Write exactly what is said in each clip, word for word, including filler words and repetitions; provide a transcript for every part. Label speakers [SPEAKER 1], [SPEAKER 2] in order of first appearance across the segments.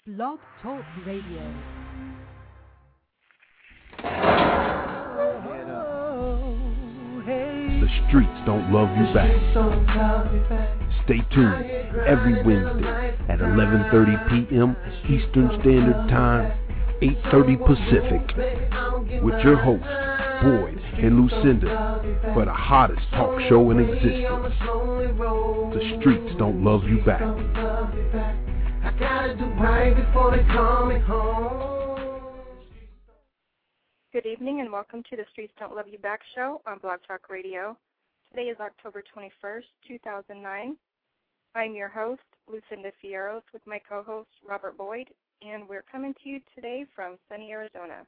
[SPEAKER 1] Blog Talk Radio.
[SPEAKER 2] The streets don't love you back. Stay tuned every Wednesday at eleven thirty p.m. Eastern Standard Time, eight thirty Pacific, with your hosts, Boyd and Lucinda, for the hottest talk show in existence. The streets don't love you back. I gotta do right before they call me home.
[SPEAKER 3] Good evening and welcome to the Streets Don't Love You Back show on Blog Talk Radio. Today is October twenty-first, two thousand nine. I'm your host, Lucinda Fierros, with my co-host, Robert Boyd, and we're coming to you today from sunny Arizona.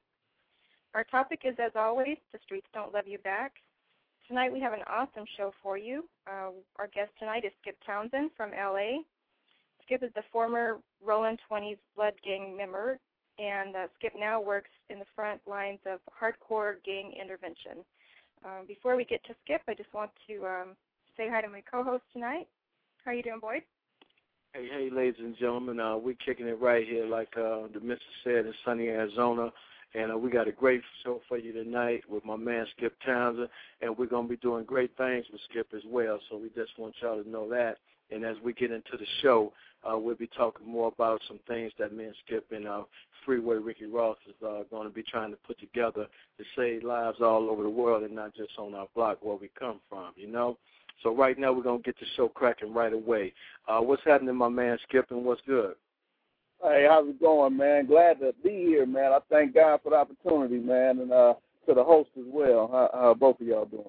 [SPEAKER 3] Our topic is, as always, the Streets Don't Love You Back. Tonight we have an awesome show for you. Uh, our guest tonight is Skip Townsend from L A. Skip is the former Rolling twenties Blood Gang member, and uh, Skip now works in the front lines of hardcore gang intervention. Uh, before we get to Skip, I just want to um, say hi to my co-host tonight. How are you doing, Boyd?
[SPEAKER 4] Hey, hey, ladies and gentlemen, uh, we're kicking it right here, like uh, the mister said, in sunny Arizona, and uh, we got a great show for you tonight with my man Skip Townsend, and we're going to be doing great things with Skip as well, so we just want y'all to know that. And as we get into the show, uh, we'll be talking more about some things that me and Skip and uh, Freeway Ricky Ross is uh, going to be trying to put together to save lives all over the world and not just on our block where we come from, you know. So right now we're going to get the show cracking right away. Uh, what's happening, my man Skip, and what's good?
[SPEAKER 5] Hey, how's it going, man? Glad to be here, man. I thank God for the opportunity, man, and uh, to the host as well. How, how both of y'all doing?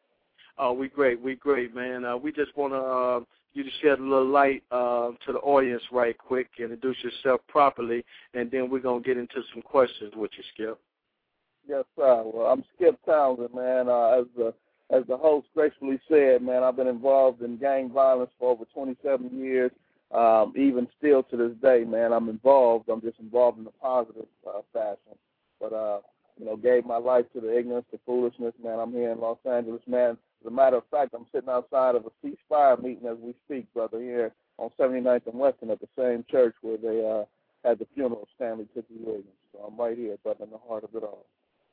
[SPEAKER 4] Oh, we great. We great, man. Uh, we just want to uh, you to shed a little light uh, to the audience right quick, introduce yourself properly, and then we're going to get into some questions with you, Skip.
[SPEAKER 5] Yes, sir. Well, I'm Skip Townsend, man. Uh, as the as the host gracefully said, man, I've been involved in gang violence for over twenty-seven years. Um, even still to this day, man, I'm involved. I'm just involved in a positive uh, fashion. But, uh, you know, gave my life to the ignorance, the foolishness, man. I'm here in Los Angeles, man. As a matter of fact, I'm sitting outside of a ceasefire meeting as we speak, brother, here on seventy-ninth and Western at the same church where they uh, had the funeral of Stanley Tookie Williams. So I'm right here, brother, in the heart of it all.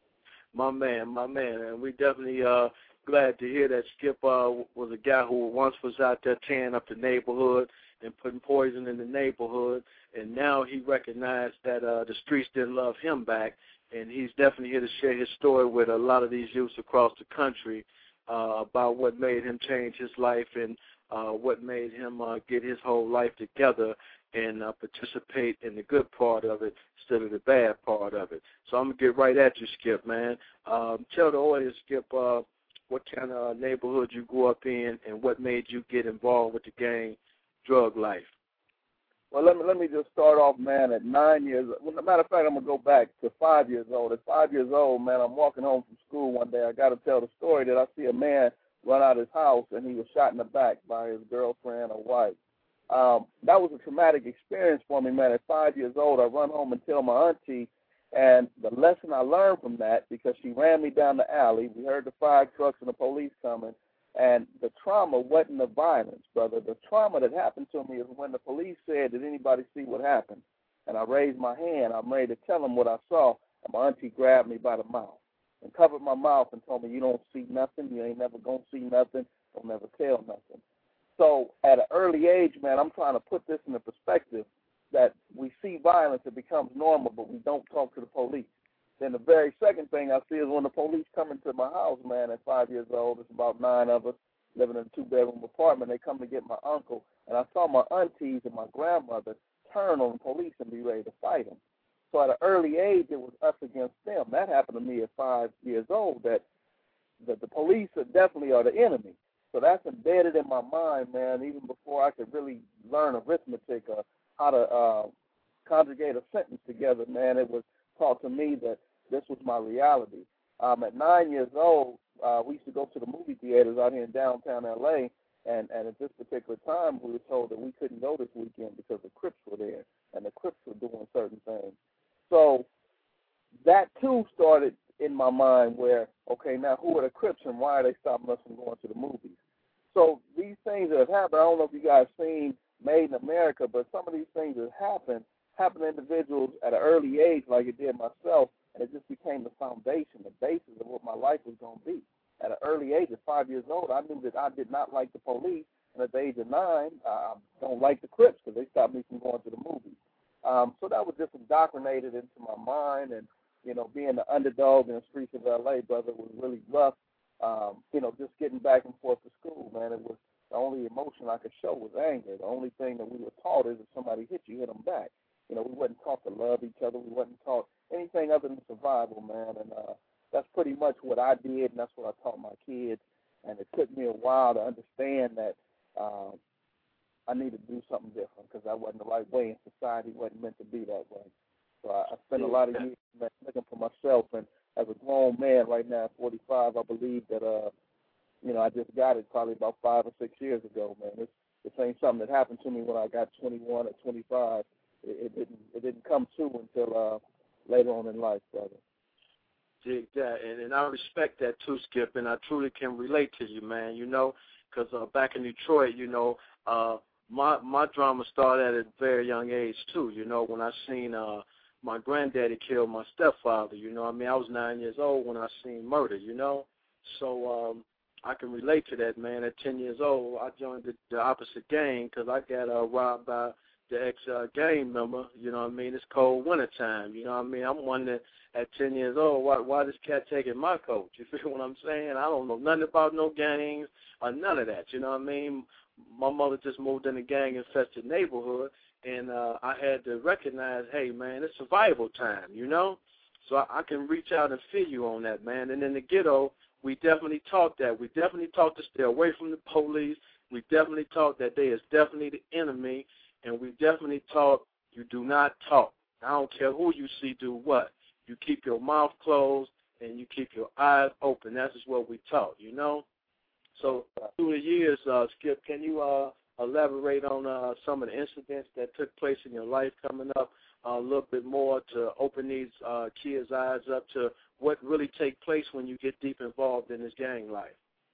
[SPEAKER 4] My man, my man, and we definitely uh, glad to hear that Skip uh, was a guy who once was out there tearing up the neighborhood and putting poison in the neighborhood, and now he recognized that uh, the streets didn't love him back, and he's definitely here to share his story with a lot of these youths across the country uh, about what made him change his life and uh, what made him uh, get his whole life together and uh, participate in the good part of it instead of the bad part of it. So I'm going to get right at you, Skip, man. Um, tell the audience, Skip, uh, what kind of neighborhood you grew up in and what made you get involved with the gang drug life.
[SPEAKER 5] Well, let me let me just start off, man, at nine years. Well, as a matter of fact, I'm going to go back to five years old. At five years old, man, I'm walking home from school one day. I got to tell the story that I see a man run out of his house, and he was shot in the back by his girlfriend or wife. Um, that was a traumatic experience for me, man. At five years old, I run home and tell my auntie, and the lesson I learned from that, because she ran me down the alley, we heard the fire trucks and the police coming, and the trauma wasn't the violence, brother. The trauma that happened to me is when the police said, did anybody see what happened? And I raised my hand. I'm ready to tell them what I saw, and my auntie grabbed me by the mouth and covered my mouth and told me, you don't see nothing, you ain't never going to see nothing, don't never tell nothing. So at an early age, man, I'm trying to put this in the perspective that we see violence, it becomes normal, but we don't talk to the police. Then the very second thing I see is when the police come into my house, man, at five years old, it's about nine of us living in a two-bedroom apartment. They come to get my uncle, and I saw my aunties and my grandmother turn on the police and be ready to fight them. So at an early age, it was us against them. That happened to me at five years old, that, that the police are definitely are the enemy. So that's embedded in my mind, man, even before I could really learn arithmetic or how to uh, conjugate a sentence together, man. It was taught to me that this was my reality. Um, at nine years old, uh, we used to go to the movie theaters out here in downtown L A, and, and at this particular time, we were told that we couldn't go this weekend because the Crips were there, and the Crips were doing certain things. So that, too, started in my mind where, okay, now who are the Crips and why are they stopping us from going to the movies? So these things that have happened, I don't know if you guys seen Made in America, but some of these things that happened happened to individuals at an early age like it did myself, and it just became the foundation, the basis of what my life was going to be. At an early age, at five years old, I knew that I did not like the police, and at the age of nine, I don't like the Crips because they stopped me from going to the movies. Um, so that was just indoctrinated into my mind, and, you know, being the underdog in the streets of L A, brother, was really rough. Um, you know, just getting back and forth to school, man, it was the only emotion I could show was anger. The only thing that we were taught is if somebody hit you, hit them back. You know, we wasn't taught to love each other. We wasn't taught anything other than survival, man, and uh, that's pretty much what I did, and that's what I taught my kids. And it took me a while to understand that uh, I needed to do something different because that wasn't the right way, and society wasn't meant to be that way. So I, I spent a lot of years looking for myself, and as a grown man right now at forty-five, I believe that, uh, you know, I just got it probably about five or six years ago, man. This, this ain't something that happened to me when I got twenty-one or twenty-five. It, it didn't it didn't come to until uh, later on in life, brother.
[SPEAKER 4] Dig that, and, and I respect that too, Skip, and I truly can relate to you, man, you know, because uh, back in Detroit, you know, uh, my my drama started at a very young age too, you know, when I seen uh, my granddaddy killed my stepfather, you know, I mean, I was nine years old when I seen murder, you know, so um, I can relate to that, man. At ten years old, I joined the, the opposite gang because I got uh, robbed by the ex-gang uh, member, you know what I mean? It's cold winter time, you know what I mean? I'm one that at ten years old, why, why this cat taking my coat? You feel what I'm saying? I don't know nothing about no gangs or none of that, you know what I mean? My mother just moved in a gang-infested neighborhood, and uh, I had to recognize, hey, man, it's survival time, you know? So I, I can reach out and feel you on that, man. And in the ghetto, we definitely taught that. We definitely taught to stay away from the police. We definitely taught that they is definitely the enemy. And we definitely taught you do not talk. I don't care who you see do what. You keep your mouth closed and you keep your eyes open. That's just what we taught, you know? So through the years, uh, Skip, can you uh, elaborate on uh, some of the incidents that took place in your life coming up uh, a little bit more to open these uh, kids' eyes up to what really take place when you get deep involved in this gang life?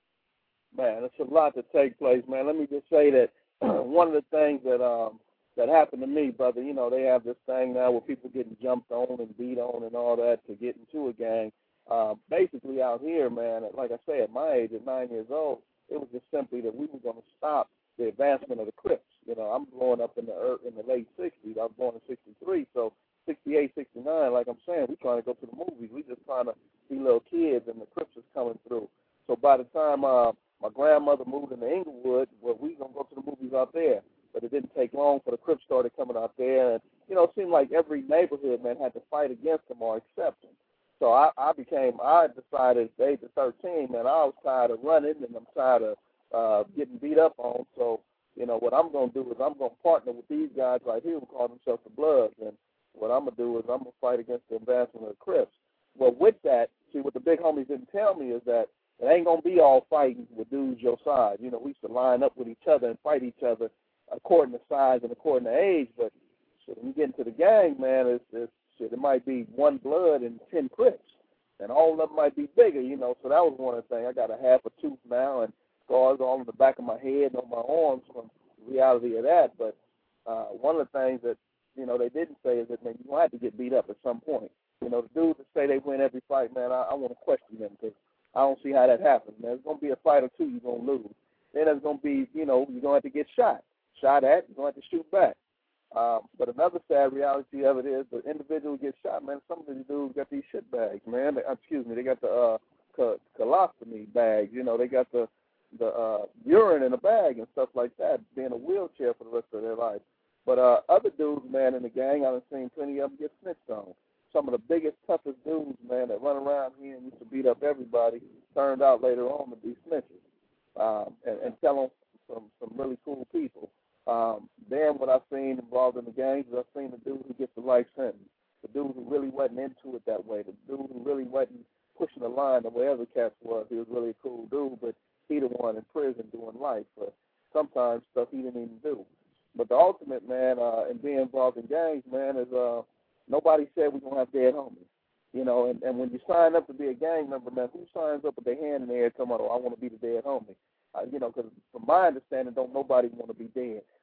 [SPEAKER 5] Man, it's a lot to take place, man. Let me just say that one of the things that um, that happened to me, brother, you know, they have this thing now where people getting jumped on and beat on and all that to get into a gang. Um, basically out here, man, like I say, at my age, at nine years old, it was just simply that we were going to stop the advancement of the Crips. You know, I'm growing up in the in the late sixties. I was born in sixty-three, so sixty-eight, sixty-nine, like I'm saying, we're trying to go to the movies. We just trying to be little kids, and the Crips is coming through. So by the time uh, my grandmother moved into Inglewood, well, we going to go to the movies out there. But it didn't take long for the Crips started coming out there. And, you know, it seemed like every neighborhood, man, had to fight against them or accept them. So I, I became, I decided at the age of thirteen, man, I was tired of running and I'm tired of uh, getting beat up on. So, you know, what I'm going to do is I'm going to partner with these guys right here who call themselves the Bloods. And what I'm going to do is I'm going to fight against the advancement of the Crips. Well, with that, see, what the big homies didn't tell me is that it ain't going to be all fighting with dudes your size. You know, we used to line up with each other and fight each other according to size and according to age. But shit, when you get into the gang, man, it's, it's shit, it might be one Blood and ten Crips. And all of them might be bigger, you know. So that was one of the things. I got a half a tooth now and scars all on the back of my head and on my arms from the reality of that. But uh, one of the things that, you know, they didn't say is that, man, you're going to have to get beat up at some point. You know, the dudes that say they win every fight, man, I, I want to question them because I don't see how that happens, man. There's going to be a fight or two you're going to lose. Then there's going to be, you know, you're going to have to get shot. Shot at, you're going to have to shoot back. Um, but another sad reality of it is the individual gets shot, man. Some of these dudes got these shit bags, man. They, excuse me, they got the uh, co- colostomy bags. You know, they got the the uh, urine in a bag and stuff like that, being in a wheelchair for the rest of their life. But uh, other dudes, man, in the gang, I've seen plenty of them get snitched on. Some of the biggest, toughest dudes, man, that run around here and used to beat up everybody, turned out later on to be snitches um, and, and tell them some, some really cool people. Um, then what I've seen involved in the gangs is I've seen the dude who gets the life sentence, the dude who really wasn't into it that way, the dude who really wasn't pushing the line the way other cats was. He was really a cool dude, but he the one in prison doing life for sometimes stuff he didn't even do. But the ultimate, man, uh, in being involved in gangs, man, is uh, nobody said we're going to have dead homies. You know, and, and when you sign up to be a gang member, man, who signs up with their hand in the air talking about, oh, I want to be the dead homie? Uh, you know, because from my understanding, don't nobody want to be dead.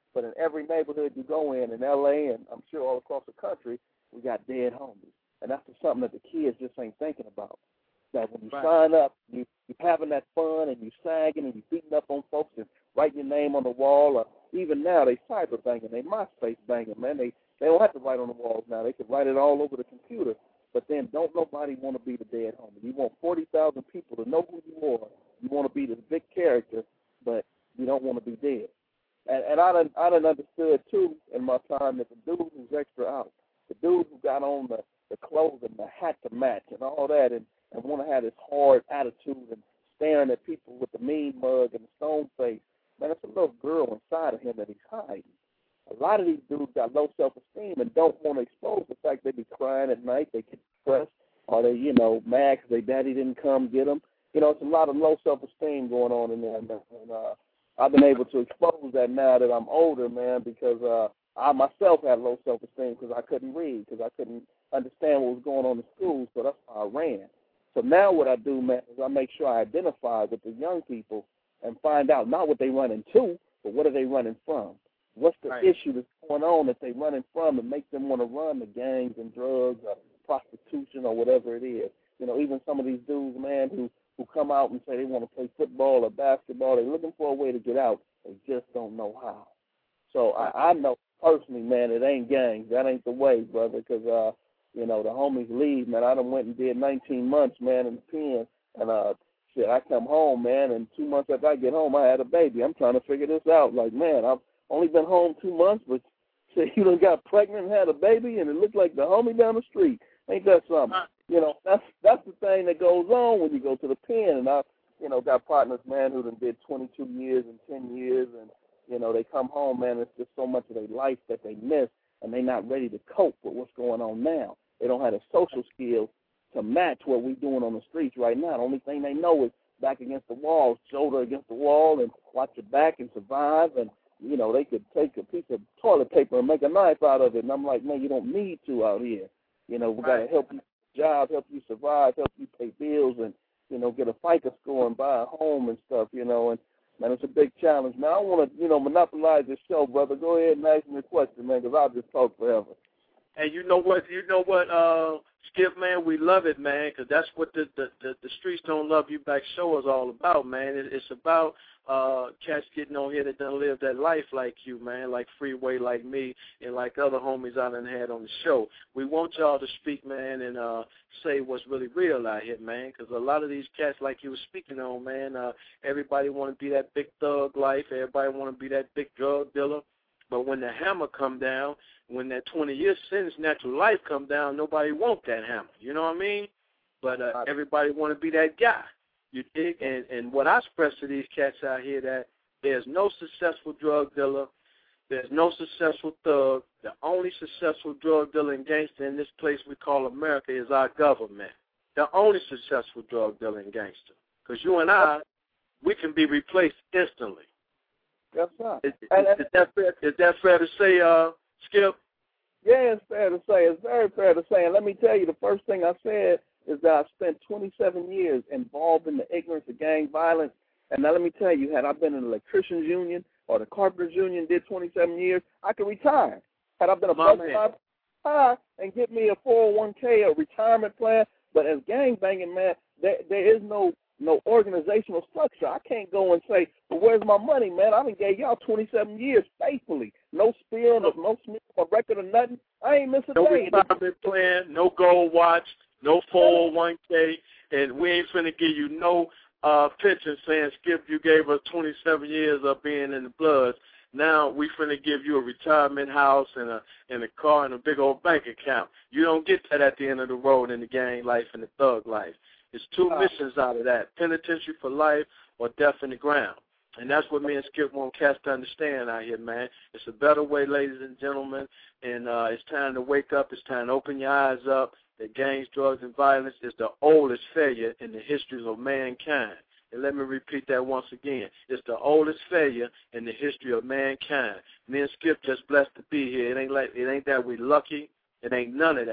[SPEAKER 5] But in every neighborhood you go in, in L A and I'm sure all across the country, we got dead homies. And that's just something that the kids just ain't thinking about. That when you right. sign up, you, you're having that fun and you sagging and you beating up on folks and writing your name on the wall. Or even now, they cyber banging, they MySpace banging, man. They, they don't have to write on the walls now. They can write it all over the computer. But then don't nobody want to be the dead homie. You want forty thousand people to know who you are. You want to be this big character, but you don't want to be dead. And, and I done, I done understood, too, in my time that the dude who's extra out, the dude who got on the, the clothes and the hat to match and all that and, and want to have this hard attitude and staring at people with the mean mug and the stone face, man, it's a little girl inside of him that he's hiding. A lot of these dudes got low self-esteem and don't want to expose the fact they be crying at night, they get depressed, or they, you know, mad because their daddy didn't come get them. You know, it's a lot of low self-esteem going on in there, and uh, I've been able to expose that now that I'm older, man, because uh, I myself had low self-esteem because I couldn't read, because I couldn't understand what was going on in schools, so that's why I ran. So now what I do, man, is I make sure I identify with the young people and find out not what they running to, but what are they running from. What's the right. issue that's going on that they're running from and make them want to run the gangs and drugs or prostitution or whatever it is. You know, even some of these dudes, man, who, who come out and say they want to play football or basketball, they're looking for a way to get out. They just don't know how. So I, I know personally, man, it ain't gangs. That ain't the way, brother, because, uh, you know, the homies leave, man. I done went and did nineteen months, man, in the pen, and, uh, shit, I come home, man, and two months after I get home, I had a baby. I'm trying to figure this out. Like, man, I've only been home two months, but shit, you done got pregnant and had a baby, and it looked like the homie down the street. Ain't that something? You know, that's that's the thing that goes on when you go to the pen. And I, you know, got partners, man, who done did twenty-two years and ten years, and, you know, they come home, man, it's just so much of their life that they miss, and they're not ready to cope with what's going on now. They don't have the social skills to match what we're doing on the streets right now. The only thing they know is back against the wall, shoulder against the wall, and watch your back and survive. And, you know, they could take a piece of toilet paper and make a knife out of it. And I'm like, man, you don't need to out here. You know, we got to help you job, help you survive, help you pay bills, and, you know, get a FICA score and buy a home and stuff, you know. And, man, it's a big challenge. Now, I want to, you know, monopolize this show, brother. Go ahead and ask me a question, man, because I'll just talk forever.
[SPEAKER 4] And you know what, you know what, uh, Skip, man, we love it, man, because that's what the, the, the, the Streets Don't Love You Back show is all about, man. It, it's about uh, cats getting on here that done live that life like you, man, like Freeway, like me, and like other homies I done had on the show. We want y'all to speak, man, and uh, say what's really real out here, man, because a lot of these cats, like you were speaking on, man, uh, everybody want to be that big thug life. Everybody want to be that big drug dealer. But when the hammer come down, when that twenty-year sentence, natural life come down, nobody want that hammer. You know what I mean? But uh, everybody want to be that guy. You dig? And, and what I express to these cats out here, that there's no successful drug dealer, there's no successful thug. The only successful drug dealer and gangster in this place we call America is our government. The only successful drug dealer and gangster. Because you and I, we can be replaced instantly.
[SPEAKER 5] That's right.
[SPEAKER 4] Is, is, is, that fair, is that fair to say, uh, Skip?
[SPEAKER 5] Yeah, it's fair to say. It's very fair to say. And let me tell you, the first thing I said is that I spent twenty-seven years involved in the ignorance of gang violence. And now let me tell you, had I been in the electricians union or the carpenters union, did twenty-seven years, I could retire. Had I been a bus driver and get me a four oh one k, a retirement plan. But as gang banging, man, there, there is no no organizational structure. I can't go and say, well, where's my money, man? I done gave y'all twenty-seven years faithfully. No spill, no, no smear, no record or nothing. I ain't missing a
[SPEAKER 4] no
[SPEAKER 5] day.
[SPEAKER 4] No retirement plan, no gold watch, no four oh one k, and we ain't finna give you no uh, pension saying, Skip, you gave us twenty-seven years of being in the Bloods. Now we finna give you a retirement house and a and a car and a big old bank account. You don't get that at the end of the road in the gang life and the thug life. It's two missions out of that, penitentiary for life or death in the ground. And that's what me and Skip want cats to understand out here, man. It's a better way, ladies and gentlemen, and uh, it's time to wake up. It's time to open your eyes up that gangs, drugs, and violence is the oldest failure in the history of mankind. And let me repeat that once again. It's the oldest failure in the history of mankind. Me and Skip just blessed to be here. It ain't like it ain't that we lucky. It ain't none of that.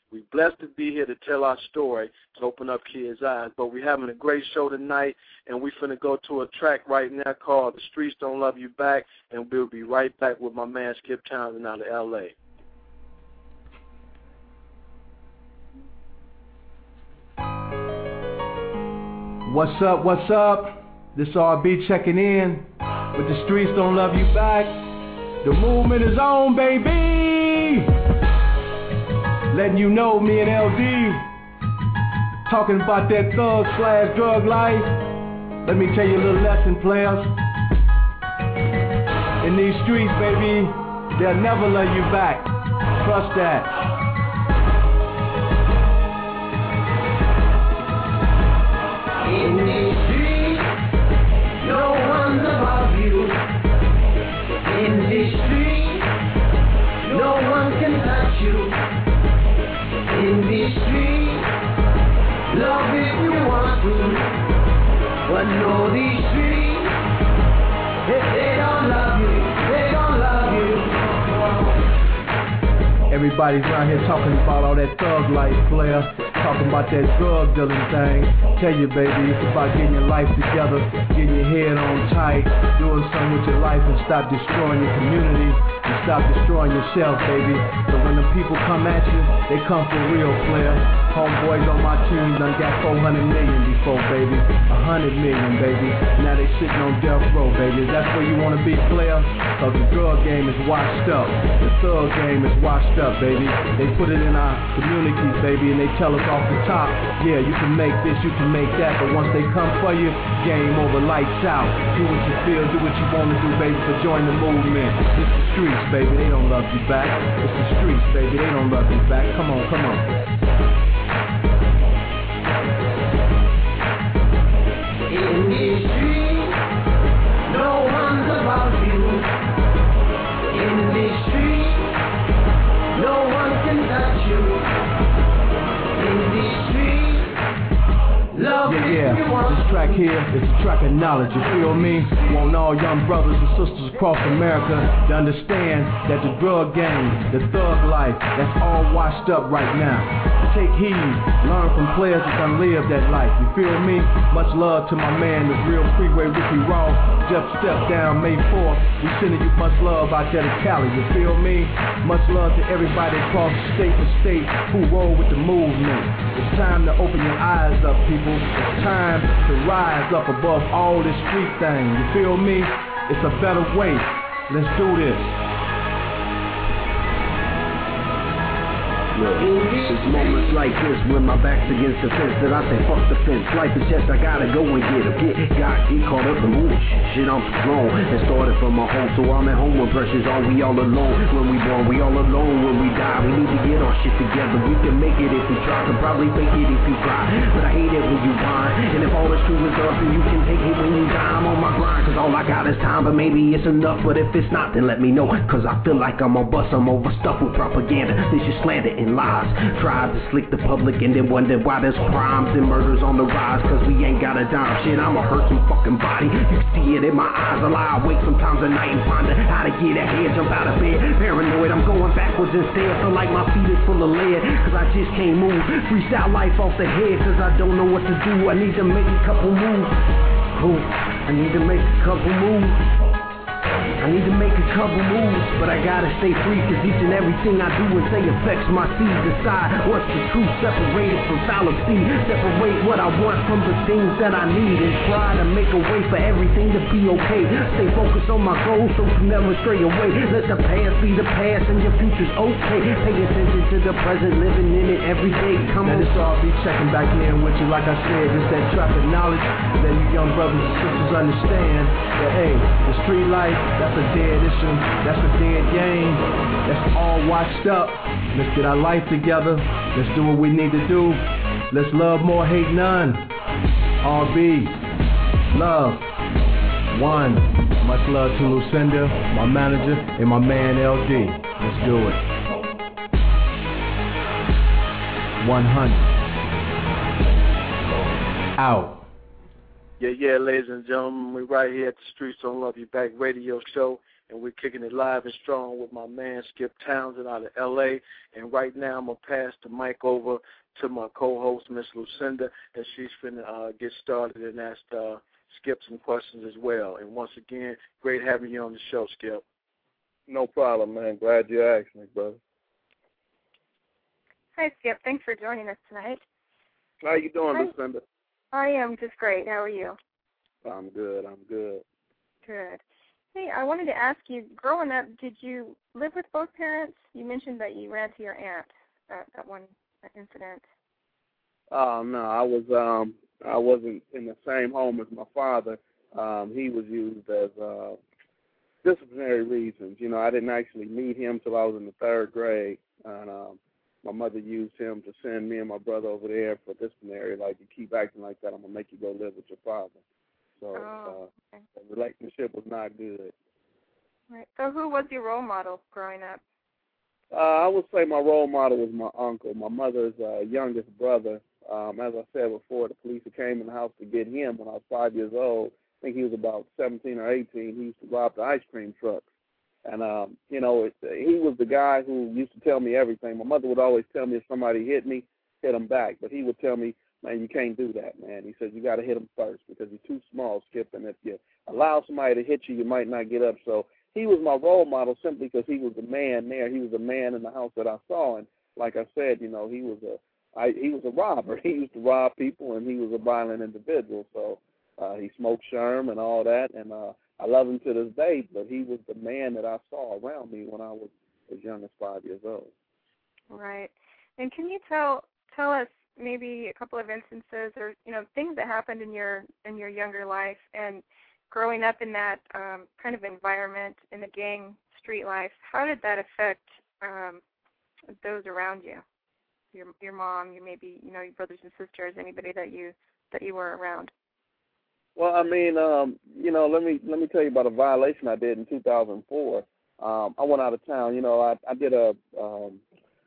[SPEAKER 4] We're blessed to be here to tell our story, to open up kids' eyes. But we're having a great show tonight, and we're finna go to a track right now called The Streets Don't Love You Back, and we'll be right back with my man Skip Townsend out of L A.
[SPEAKER 6] What's up, what's up? This R B checking in with The Streets Don't Love You Back. The movement is on, baby! Letting you know, me and L D talking about that thug slash drug life. Let me tell you a little lesson, players. In these streets, baby, they'll never love you back. Trust that.
[SPEAKER 7] In these streets, no one's above you. In these streets, no one can touch you. In these streets, love if you want to, but know these streets, if they don't love you, they don't love you.
[SPEAKER 6] Everybody's around here talking about all that thug life, player. Talking about that drug dealing thing. Tell you, baby, it's about getting your life together, getting your head on tight, doing something with your life and stop destroying your community and stop destroying yourself, baby. So when the people come at you, they come for real, player. Homeboys on my team done got four hundred million before, baby. one hundred million, baby. Now they sitting on death row, baby. That's where you want to be, player? Cause the drug game is washed up. The thug game is washed up, baby. They put it in our communities, baby, and they tell us off the top, yeah, you can make this, you can make that, but once they come for you, game over, lights out. Do what you feel, do what you want to do, baby, but join the movement. It's the streets, baby, they don't love you back. It's the streets, baby, they don't love you back. Come on, come on.
[SPEAKER 7] In these streets, no one's above you. In these streets, no one can touch you. In these streets, love
[SPEAKER 6] Yeah,
[SPEAKER 7] if
[SPEAKER 6] yeah,
[SPEAKER 7] you want
[SPEAKER 6] this track here is a track of knowledge, you feel me? Want all young brothers and sisters across America to understand that the drug game, the thug life, that's all washed up right now. Take heed, learn from players that done live that life, you feel me? Much love to my man, the real Freeway Ricky Ross. Just step down May fourth, we sending you much love out there to Cali, you feel me? Much love to everybody across state to state who roll with the movement. It's time to open your eyes up, people. It's time to rise up above all this street thing, you feel me? It's a better way. Let's do this.
[SPEAKER 8] Look, it's moments like this when my back's against the fence that I say fuck the fence. Life is just I gotta go and get him. Get got get caught up in moving shit. I'm grown and started from my home, so I'm at home when pressures on. We all alone when we born, we all alone when we die. We need to get our shit together. We can make it if we try. Can probably fake it if you cry, but I hate it when you whine. And if all is true is us, then you can take it when you die. I'm on my grind, cause all I got is time, but maybe it's enough. But if it's not, then let me know, cause I feel like I'm on bust. I'm overstuffed with propaganda. This is slander and lies. Tried to slick the public and then wonder why there's crimes and murders on the rise. Cause we ain't got a dime. Shit, I'ma hurt some fucking body. You can see it in my eyes. I lie awake sometimes at night and ponder how to get ahead. Jump out of bed, paranoid. I'm going backwards instead. Feel like my feet is full of lead, cause I just can't move. Freestyle life off the head, cause I don't know what to do. I need to make a couple moves. Oh, I need to make a couple moves. I need to make a couple moves, but I gotta stay free, cause each and everything I do and say affects my seed. Decide what's the truth, separated from fallacy. Separate what I want from the things that I need, and try to make a way for everything to be okay. Stay focused on my goals so you never stray away. Let the past be the past and your future's okay. Pay attention to the present, living in it every day. Come
[SPEAKER 6] now
[SPEAKER 8] on.
[SPEAKER 6] This all be checking back in with you, like I said, just that track of knowledge. Let you young brothers and sisters understand that, hey, the street life, that's a dead issue, that's a dead game, that's all washed up. Let's get our life together, let's do what we need to do. Let's love more, hate none. R B, love, one. Much love to Lucinda, my manager, and my man L D. Let's do it. one hundred. Out.
[SPEAKER 4] Yeah, yeah, ladies and gentlemen, we're right here at the Streets Don't Love You Back radio show. and we're kicking it live and strong with my man Skip Townsend out of L A. And right now I'm going to pass the mic over to my co-host, Miss Lucinda, and she's finna uh, get started and ask uh, Skip some questions as well. And once again, great having you on the show, Skip.
[SPEAKER 5] No problem, man. Glad you asked me, brother.
[SPEAKER 3] Hi, Skip. Thanks for joining us tonight.
[SPEAKER 5] How you doing,
[SPEAKER 3] Hi.
[SPEAKER 5] Lucinda?
[SPEAKER 3] I am just great. How are you?
[SPEAKER 5] I'm good. I'm good.
[SPEAKER 3] Good. Hey, I wanted to ask you, growing up, did you live with both parents? You mentioned that you ran to your aunt at that one incident.
[SPEAKER 5] Oh no, I was um I wasn't in the same home as my father. Um, he was used as uh, disciplinary reasons. You know, I didn't actually meet him till I was in the third grade, and um, my mother used him to send me and my brother over there for disciplinary. Like, you keep acting like that, I'm gonna make you go live with your father. So
[SPEAKER 3] Oh,
[SPEAKER 5] uh,
[SPEAKER 3] okay.
[SPEAKER 5] the relationship was not good.
[SPEAKER 3] Right. So who was your role model growing up?
[SPEAKER 5] Uh, I would say my role model was my uncle, my mother's uh, youngest brother. Um, as I said before, the police came in the house to get him when I was five years old. I think he was about seventeen or eighteen. He used to rob the ice cream trucks. And, um, you know, it, he was the guy who used to tell me everything. My mother would always tell me if somebody hit me, hit him back. But he would tell me, man, you can't do that, man. He says you got to hit him first because you're too small, Skip, and if you allow somebody to hit you, you might not get up. So he was my role model simply because he was the man there. He was the man in the house that I saw. And like I said, you know, he was a I, he was a robber. He used to rob people, and he was a violent individual. So uh, he smoked Sherm and all that, and uh, I love him to this day, but he was the man that I saw around me when I was as young as five years old.
[SPEAKER 3] Right. And can you tell tell us maybe a couple of instances or, you know, things that happened in your in your younger life and growing up in that um, kind of environment in the gang street life, how did that affect um, those around you? Your your mom, your maybe you know your brothers and sisters, anybody that you that you were around.
[SPEAKER 5] Well, I mean, um, you know, let me let me tell you about a violation I did in two thousand four. Um, I went out of town. You know, I I did a um,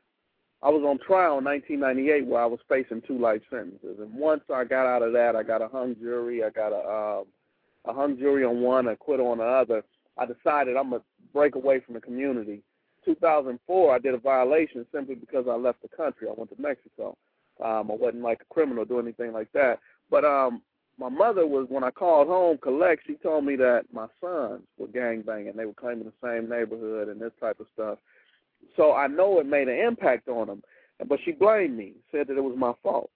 [SPEAKER 5] I was on trial in nineteen ninety-eight where I was facing two life sentences, and once I got out of that, I got a hung jury. I got a uh, a hung jury on one, a acquittal on the other. I decided I'm gonna break away from the community. two thousand four, I did a violation simply because I left the country. I went to Mexico. Um, I wasn't like a criminal, do anything like that. But um, my mother was, when I called home, collect, she told me that my sons were gangbanging. They were claiming the same neighborhood and this type of stuff. So I know it made an impact on them. But she blamed me, said that it was my fault.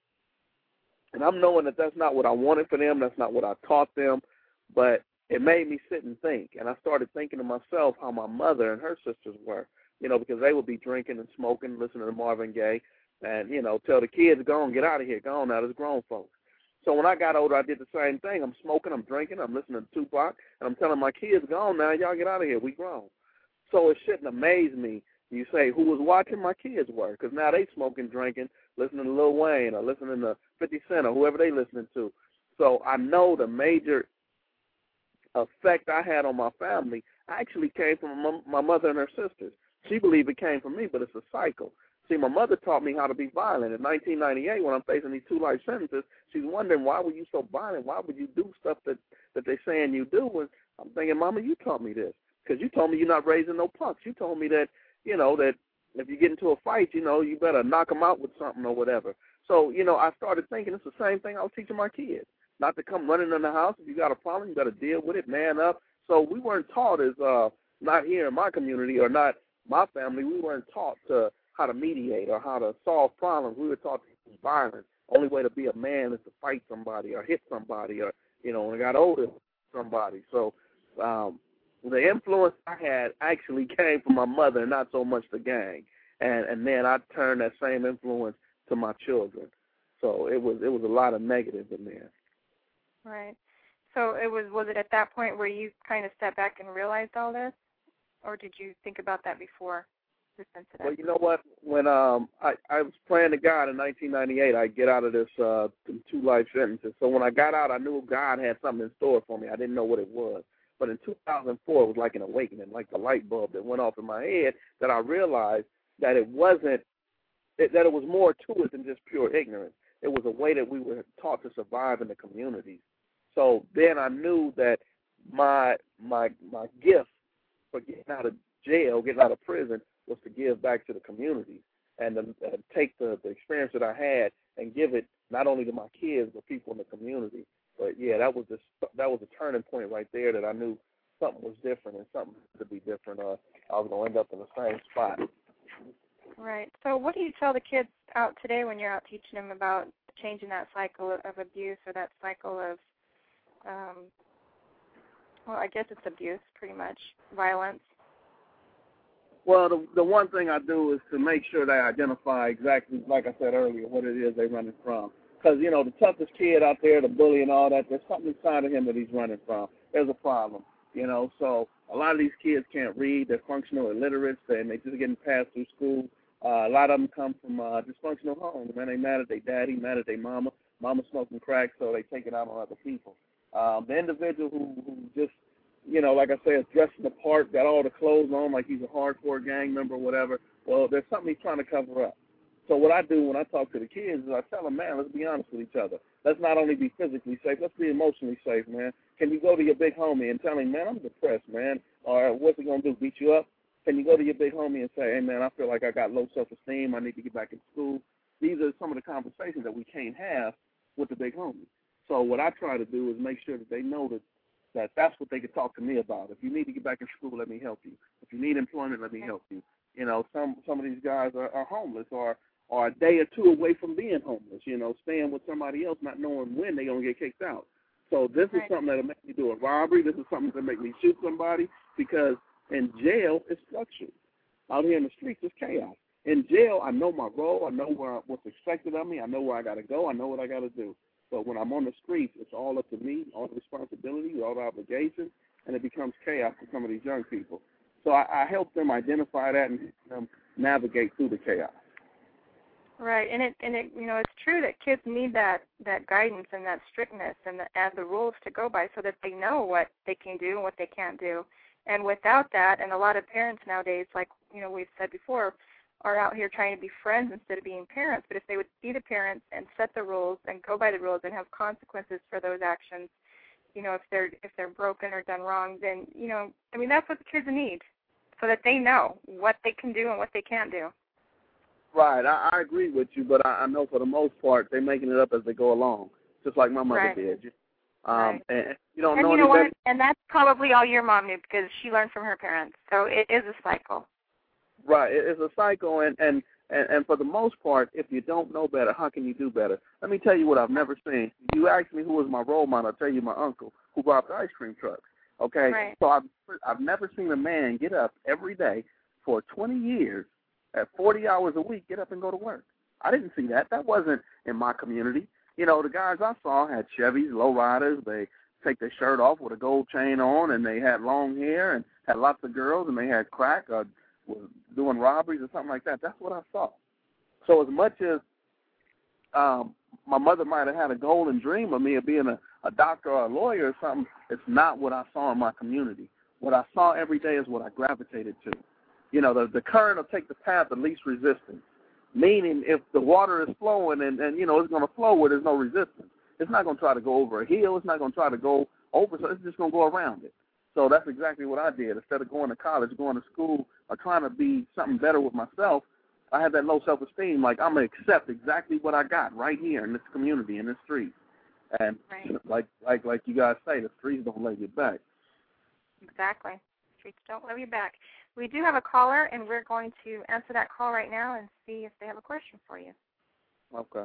[SPEAKER 5] And I'm knowing that that's not what I wanted for them. That's not what I taught them. But it made me sit and think. And I started thinking to myself how my mother and her sisters were. You know, because they would be drinking and smoking, listening to Marvin Gaye, and, you know, tell the kids, go on, get out of here, go on now, there's grown folks. So when I got older, I did the same thing. I'm smoking, I'm drinking, I'm listening to Tupac, and I'm telling my kids, go on now, y'all get out of here, we grown. So it shouldn't amaze me, you say, who was watching? My kids were, because now they smoking, drinking, listening to Lil Wayne or listening to fifty Cent or whoever they listening to. So I know the major effect I had on my family actually came from my mother and her sisters. She believed it came from me, but it's a cycle. See, my mother taught me how to be violent. In nineteen ninety-eight, when I'm facing these two life sentences, she's wondering, why were you so violent? Why would you do stuff that, that they're saying you do? And I'm thinking, Mama, you taught me this. Because you told me you're not raising no punks. You told me that, you know, that if you get into a fight, you know, you better knock them out with something or whatever. So, you know, I started thinking it's the same thing I was teaching my kids. Not to come running in the house. If you got a problem, you got to deal with it, man up. So we weren't taught as, uh, not here in my community or not my family, we weren't taught to how to mediate or how to solve problems. We were taught to use violence. Only way to be a man is to fight somebody or hit somebody or, you know, when I got older, somebody. So um, the influence I had actually came from my mother, not so much the gang. And and then I turned that same influence to my children. So it was it was a lot of negatives in there.
[SPEAKER 3] Right. So it was was it at that point where you kind of stepped back and realized all this? Or did you think about that before this incident?
[SPEAKER 5] Well, you know what? When um, I, I was praying to God in nineteen ninety-eight, I'd get out of this uh, two life sentences. So when I got out, I knew God had something in store for me. I didn't know what it was. But in two thousand four, it was like an awakening, like the light bulb that went off in my head, that I realized that it wasn't, that it was more to it than just pure ignorance. It was a way that we were taught to survive in the communities. So then I knew that my my my gift for getting out of jail, getting out of prison, was to give back to the community and to uh, take the, the experience that I had and give it not only to my kids but people in the community. But yeah, that was just, that was a turning point right there that I knew something was different and something to be different. Uh, I was going to end up in the same spot.
[SPEAKER 3] Right. So what do you tell the kids out today when you're out teaching them about changing that cycle of abuse or that cycle of, um, well, I guess it's abuse, pretty much, violence?
[SPEAKER 5] Well, the the one thing I do is to make sure they identify exactly, like I said earlier, what it is they're running from. Because, you know, the toughest kid out there, the bully and all that, there's something inside of him that he's running from. There's a problem, you know. So a lot of these kids can't read. They're functional illiterates, and they're just getting passed through school. Uh, a lot of them come from uh, dysfunctional homes. Man, they mad at their daddy, mad at their mama. Mama smoking crack, so they take it out on other people. Um, the individual who, who just, you know, like I say, is dressing the part, got all the clothes on like he's a hardcore gang member or whatever, well, there's something he's trying to cover up. So what I do when I talk to the kids is I tell them, man, let's be honest with each other. Let's not only be physically safe, let's be emotionally safe, man. Can you go to your big homie and tell him, man, I'm depressed, man, or what's he going to do, beat you up? Can you go to your big homie and say, hey, man, I feel like I got low self-esteem, I need to get back in school? These are some of the conversations that we can't have with the big homie. So what I try to do is make sure that they know that that that's what they can talk to me about. If you need to get back in school, let me help you. If you need employment, let me help you. You know, some some of these guys are, are homeless or, or a day or two away from being homeless, you know, staying with somebody else, not knowing when they're going to get kicked out. So this is something that'll make me do a robbery. This is something that'll make me shoot somebody because in jail, it's structured. Out here in the streets, it's chaos. In jail, I know my role. I know where, what's expected of me. I know where I got to go. I know what I got to do. But when I'm on the streets, it's all up to me, all the responsibility, all the obligations, and it becomes chaos for some of these young people. So I, I help them identify that and help them navigate through the chaos.
[SPEAKER 3] Right, and it and it you know it's true that kids need that, that guidance and that strictness and the, and the rules to go by so that they know what they can do and what they can't do. And without that, and a lot of parents nowadays, like you know we've said before, are out here trying to be friends instead of being parents. But if they would be the parents and set the rules and go by the rules and have consequences for those actions, you know, if they're if they're broken or done wrong, then, you know, I mean, that's what the kids need so that they know what they can do and what they can't do.
[SPEAKER 5] Right. I, I agree with you, but I, I know for the most part they're making it up as they go along, just like my mother
[SPEAKER 3] right.
[SPEAKER 5] did. Um,
[SPEAKER 3] right.
[SPEAKER 5] And you don't
[SPEAKER 3] and
[SPEAKER 5] know
[SPEAKER 3] you know
[SPEAKER 5] any
[SPEAKER 3] what? And that's probably all your mom knew because she learned from her parents. So it is a cycle.
[SPEAKER 5] Right, it's a cycle, and, and, and, and for the most part, if you don't know better, how can you do better? Let me tell you what I've never seen. You asked me who was my role model, I'll tell you my uncle, who brought the ice cream trucks, okay?
[SPEAKER 3] Right.
[SPEAKER 5] So I've, I've never seen a man get up every day for twenty years at forty hours a week, get up and go to work. I didn't see that. That wasn't in my community. You know, the guys I saw had Chevys, lowriders, they take their shirt off with a gold chain on, and they had long hair and had lots of girls, and they had crack or was doing robberies or something like that. That's what I saw. So as much as um, my mother might have had a golden dream of me of being a, a doctor or a lawyer or something, it's not what I saw in my community. What I saw every day is what I gravitated to. You know, the, the current will take the path of least resistance, meaning if the water is flowing and, and you know, it's going to flow where there's no resistance. It's not going to try to go over a hill. It's not going to try to go over, so it's just going to go around it. So that's exactly what I did. Instead of going to college, going to school, or trying to be something better with myself, I had that low self-esteem. Like, I'm going to accept exactly what I got right here in this community, in this street. And
[SPEAKER 3] right.
[SPEAKER 5] like like like you guys say, the streets don't love you back.
[SPEAKER 3] Exactly. Streets don't love you back. We do have a caller, and we're going to answer that call right now and see if they have a question for you.
[SPEAKER 5] Okay.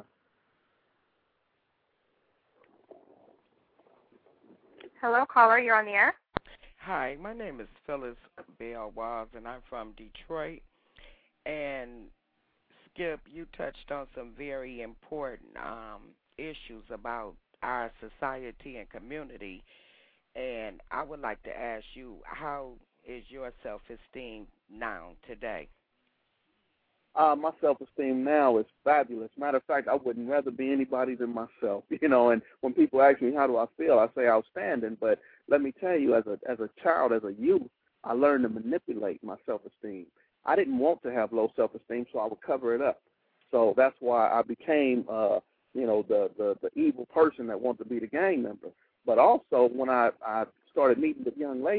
[SPEAKER 3] Hello, caller. You're on the air.
[SPEAKER 9] Hi, my name is Phyllis Bell Wiles, and I'm from Detroit. And, Skip, you touched on some very important um, issues about our society and community. And I would like to ask you, how is your self-esteem now, today?
[SPEAKER 5] Uh, my self-esteem now is fabulous. Matter of fact, I wouldn't rather be anybody than myself. You know, and when people ask me how do I feel, I say outstanding. But let me tell you, as a as a child, as a youth, I learned to manipulate my self-esteem. I didn't want to have low self-esteem, so I would cover it up. So that's why I became, uh, you know, the, the, the evil person that wanted to be the gang member. But also, when I, I started meeting with young ladies,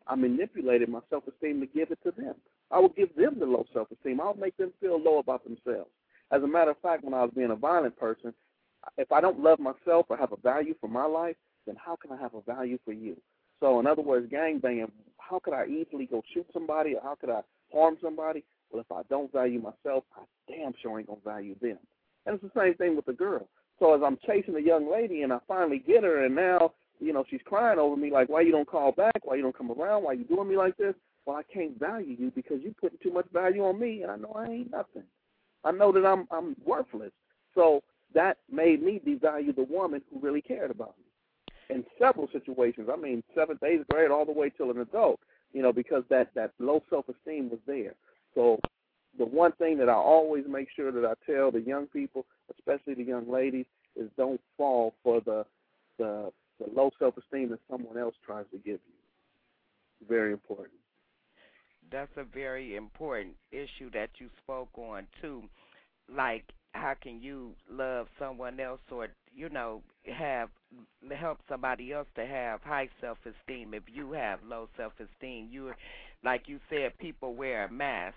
[SPEAKER 5] I manipulated my self-esteem to give it to them. I would give them the low self-esteem. I would make them feel low about themselves. As a matter of fact, when I was being a violent person, if I don't love myself or have a value for my life, then how can I have a value for you? So in other words, gangbanging, how could I easily go shoot somebody or how could I harm somebody? Well, if I don't value myself, I damn sure ain't going to value them. And it's the same thing with the girl. So as I'm chasing a young lady and I finally get her and now, you know, she's crying over me like, why you don't call back? Why you don't come around? Why you doing me like this? Well, I can't value you because you putting too much value on me and I know I ain't nothing. I know that I'm I'm worthless. So that made me devalue the woman who really cared about me. In several situations, I mean, seventh, eighth grade, all the way till an adult, you know, because that, that low self-esteem was there. So the one thing that I always make sure that I tell the young people, especially the young ladies, is don't fall for the the, the low self-esteem that someone else tries to give you. Very important.
[SPEAKER 9] That's a very important issue that you spoke on, too. Like, how can you love someone else or, you know, have help somebody else to have high self-esteem if you have low self-esteem? You, like you said, people wear a mask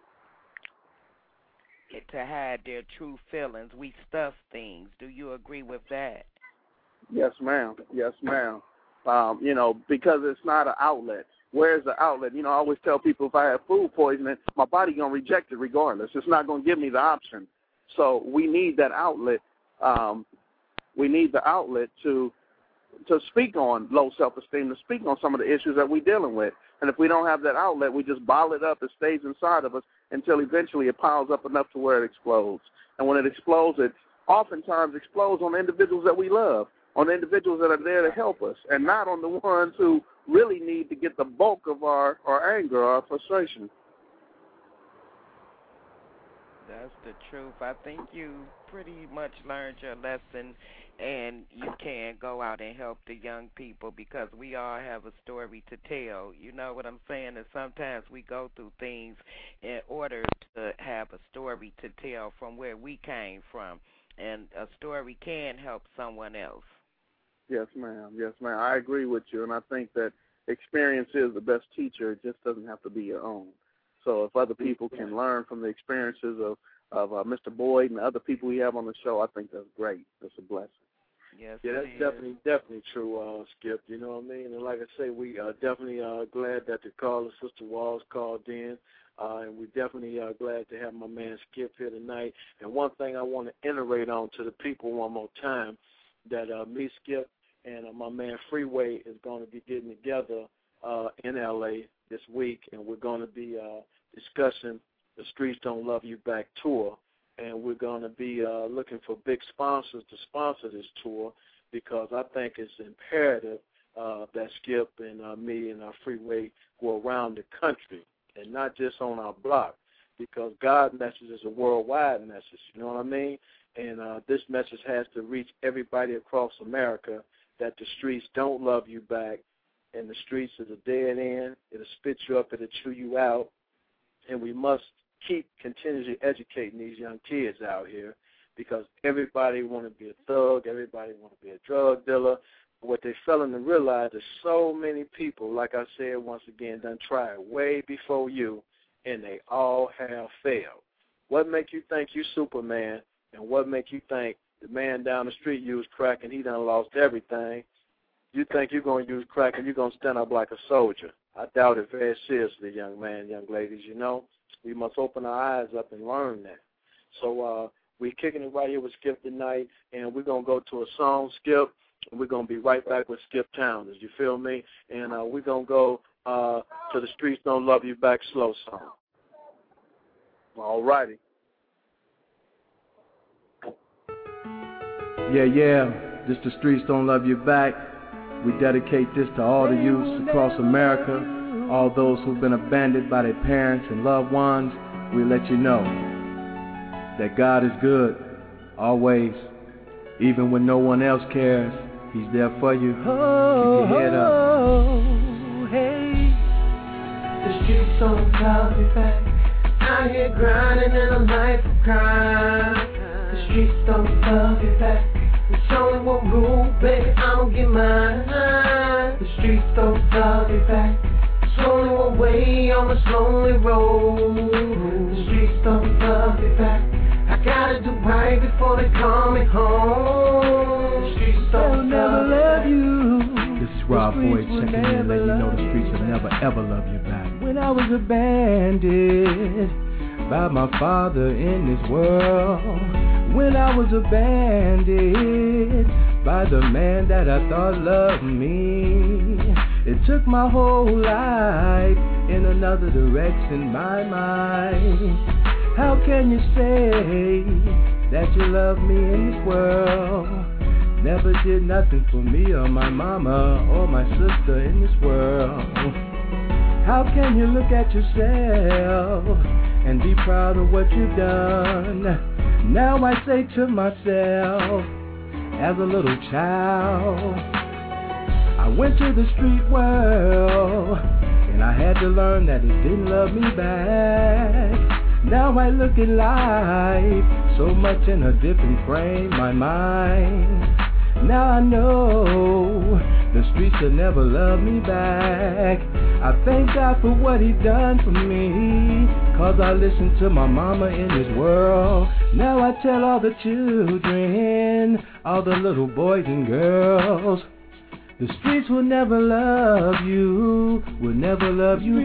[SPEAKER 9] to hide their true feelings. We stuff things. Do you agree with that?
[SPEAKER 5] Yes, ma'am. Yes, ma'am. Um, you know, because it's not an outlet. Where's the outlet? You know, I always tell people if I have food poisoning, my body going to reject it regardless. It's not going to give me the option. So we need that outlet. Um, we need the outlet to to speak on low self-esteem, to speak on some of the issues that we're dealing with. And if we don't have that outlet, we just bottle it up. It stays inside of us until eventually it piles up enough to where it explodes. And when it explodes, it oftentimes explodes on the individuals that we love, on the individuals that are there to help us, and not on the ones who really need to get the bulk of our, our anger or our frustration.
[SPEAKER 9] That's the truth. I think you pretty much learned your lesson, and you can go out and help the young people because we all have a story to tell. You know what I'm saying? And sometimes we go through things in order to have a story to tell from where we came from, and a story can help someone else.
[SPEAKER 5] Yes, ma'am. Yes, ma'am. I agree with you, and I think that experience is the best teacher. It just doesn't have to be your own. So if other people can learn from the experiences of, of uh, Mister Boyd and other people we have on the show, I think that's great. That's a blessing.
[SPEAKER 9] Yes,
[SPEAKER 4] yeah, that's
[SPEAKER 9] is.
[SPEAKER 4] definitely definitely true, uh, Skip. You know what I mean? And like I say, we are definitely uh, glad that the caller, Sister Walls, called in. Uh, and we're definitely uh, glad to have my man Skip here tonight. And one thing I want to iterate on to the people one more time, that uh, me, Skip, and uh, my man Freeway is going to be getting together uh, in L A this week, and we're going to be uh, discussing the Streets Don't Love You Back tour, and we're going to be uh, looking for big sponsors to sponsor this tour because I think it's imperative uh, that Skip and uh, me and our Freeway go around the country and not just on our block, because God's message is a worldwide message, you know what I mean? And uh, this message has to reach everybody across America that the streets don't love you back, and the streets is a dead end. It'll spit you up, it'll chew you out, and we must keep continuously educating these young kids out here because everybody want to be a thug, everybody want to be a drug dealer. What they're failing to realize is so many people, like I said once again, done tried way before you, and they all have failed. What make you think you Superman, and what make you think the man down the street used crack and he done lost everything? You think you're going to use crack and you're going to stand up like a soldier. I doubt it very seriously, young man, young ladies, you know. We must open our eyes up and learn that. So uh, we're kicking it right here with Skip tonight, and we're going to go to a song, Skip, and we're going to be right back with Skip Towns, you feel me? And uh, we're going to go uh, to the Streets Don't Love You Back slow song.
[SPEAKER 5] All righty.
[SPEAKER 6] Yeah, yeah, this the Streets Don't Love You Back. We dedicate this to all the youths across America, all those who've been abandoned by their parents and loved ones. We let you know that God is good, always. Even when no one else cares, He's there for you. Keep your head up.
[SPEAKER 7] Oh, hey. The streets don't love you back. Out here grinding in a life of crime. The streets don't love you back. It's only one rule, baby, I'ma get mine. The streets don't love you back. There's only one way on this lonely road. The streets don't love me back. I gotta do right before they call me home. The streets don't
[SPEAKER 6] never love you. This is Rob Boyd checking in, letting you know the streets will never ever love you back. When I was abandoned by my father in this world, when I was abandoned by the man that I thought loved me, it took my whole life in another direction, my mind. How can you say that you love me in this world? Never did nothing for me or my mama or my sister in this world. How can you look at yourself and be proud of what you've done? Now I say to myself, as a little child, I went to the street world and I had to learn that it didn't love me back. Now I look at life so much in a different frame, my mind. Now I know the streets will never love me back. I thank God for what he done for me, cause I listened to my mama in this world. Now I tell all the children, all the little boys and girls, the streets will never love you, will never love you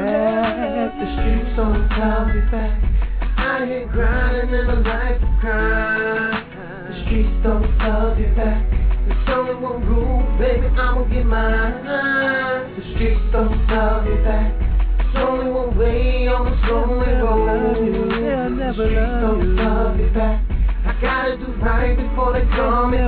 [SPEAKER 6] back.
[SPEAKER 7] The streets don't love me back. Out here grinding in a life of crime. The streets don't love you back. There's only one rule, baby, I'ma get mine. The streets don't love you back. There's only one way on this lonely road.
[SPEAKER 6] They'll never
[SPEAKER 7] the streets
[SPEAKER 6] love
[SPEAKER 7] don't
[SPEAKER 6] you.
[SPEAKER 7] love you back. I gotta do right before they call me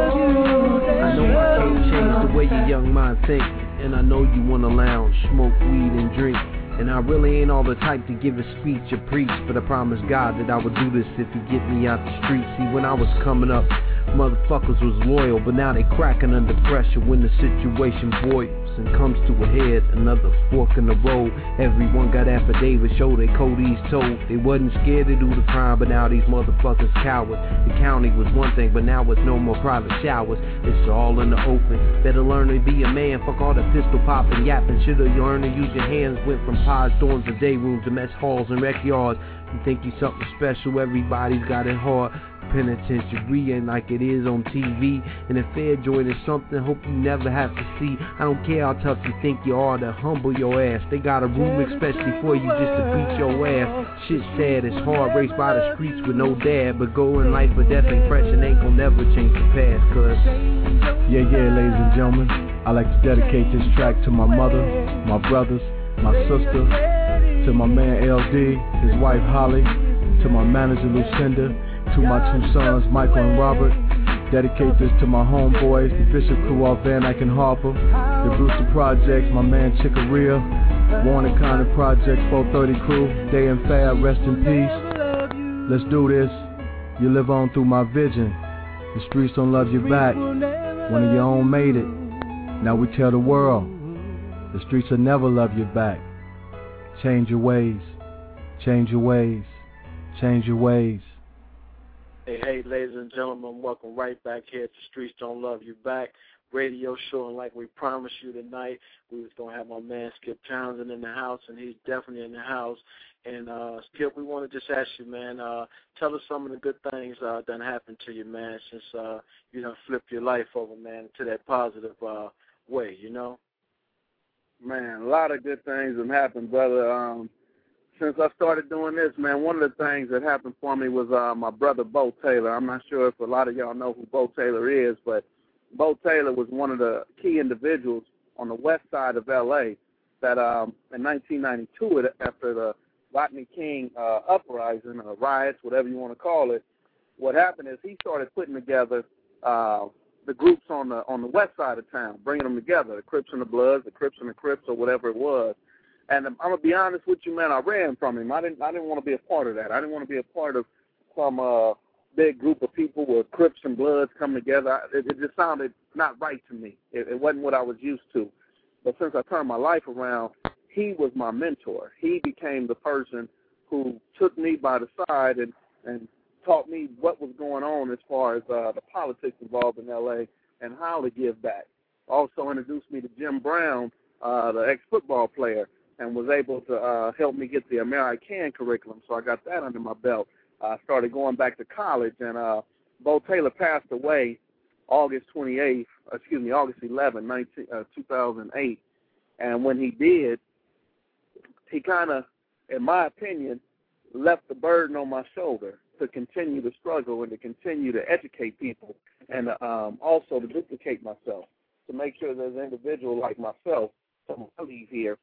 [SPEAKER 7] home.
[SPEAKER 2] I know my song changed the way your young mind think, and I know you wanna lounge, smoke weed and drink. And I really ain't all the type to give a speech or preach, but I promised God that I would do this if He get me out the street. See, when I was coming up, motherfuckers was loyal, but now they cracking under pressure when the situation boils and comes to a head. Another fork in the road. Everyone got affidavits, show they Cody's told. They wasn't scared to do the crime, but now these motherfuckers cowards. The county was one thing, but now it's no more private showers. It's all in the open. Better learn to be a man. Fuck all the pistol popping, yapping. Shoulda learned to use your hands. Went from pods, dorms, and day rooms to mess halls and rec yards. You think you something special? Everybody's got it hard. Penitentiary ain't like it is on T V. And if fair joint is something, hope you never have to see. I don't care how tough you think you are to humble your ass. They got a room especially for you just to beat your ass. Shit sad, it's hard, raced by the streets with no dad. But going life or death impression ain't gon' never change the past, cuz.
[SPEAKER 6] Yeah, yeah, ladies and gentlemen, I like to dedicate this track to my mother, my brothers, my sister, to my man L D, his wife Holly, to my manager Lucinda, to my two sons, Michael and Robert. Dedicate this to my homeboys, the Bishop crew off Van Eyck and Harper, the Brewster Projects, my man Chicoria, Warner County Projects, four thirty crew, Day and Fab, rest in peace. Let's do this. You live on through my vision. The streets don't love you back. One of your own made it. Now we tell the world, the streets will never love you back. Change your ways. Change your ways. Change your ways.
[SPEAKER 4] Hey, hey, ladies and gentlemen, welcome right back here to Streets Don't Love You Back radio show. And like we promised you tonight, we was going to have my man Skip Townsend in the house, and he's definitely in the house. And, uh, Skip, we want to just ask you, man, uh, tell us some of the good things uh, that happened to you, man, since uh, you done flipped your life over, man, to that positive uh, way, you know?
[SPEAKER 5] Man, a lot of good things have happened, brother. Um, Since I started doing this, man, one of the things that happened for me was uh, my brother, Bo Taylor. I'm not sure if a lot of y'all know who Bo Taylor is, but Bo Taylor was one of the key individuals on the west side of L A that um, in nineteen ninety-two, after the Rodney King uh, uprising, or riots, whatever you want to call it, what happened is he started putting together uh, the groups on the on the west side of town, bringing them together, the Crips and the Bloods, the Crips and the Crips, or whatever it was. And I'm gonna be honest with you, man. I ran from him. I didn't. I didn't want to be a part of that. I didn't want to be a part of some uh, big group of people with Crips and Bloods come together. It, it just sounded not right to me. It, it wasn't what I was used to. But since I turned my life around, he was my mentor. He became the person who took me by the side and and taught me what was going on as far as uh, the politics involved in L A and how to give back. Also introduced me to Jim Brown, uh, the ex-football player, and was able to uh, help me get the American curriculum. So I got that under my belt. I uh, started going back to college, and uh, Bo Taylor passed away August twenty-eighth, excuse me, August eleventh, nineteen, uh, two thousand eight. And when he did, he kind of, in my opinion, left the burden on my shoulder to continue to struggle and to continue to educate people, and um, also to duplicate myself, to make sure there's an individual like myself, when I leave here,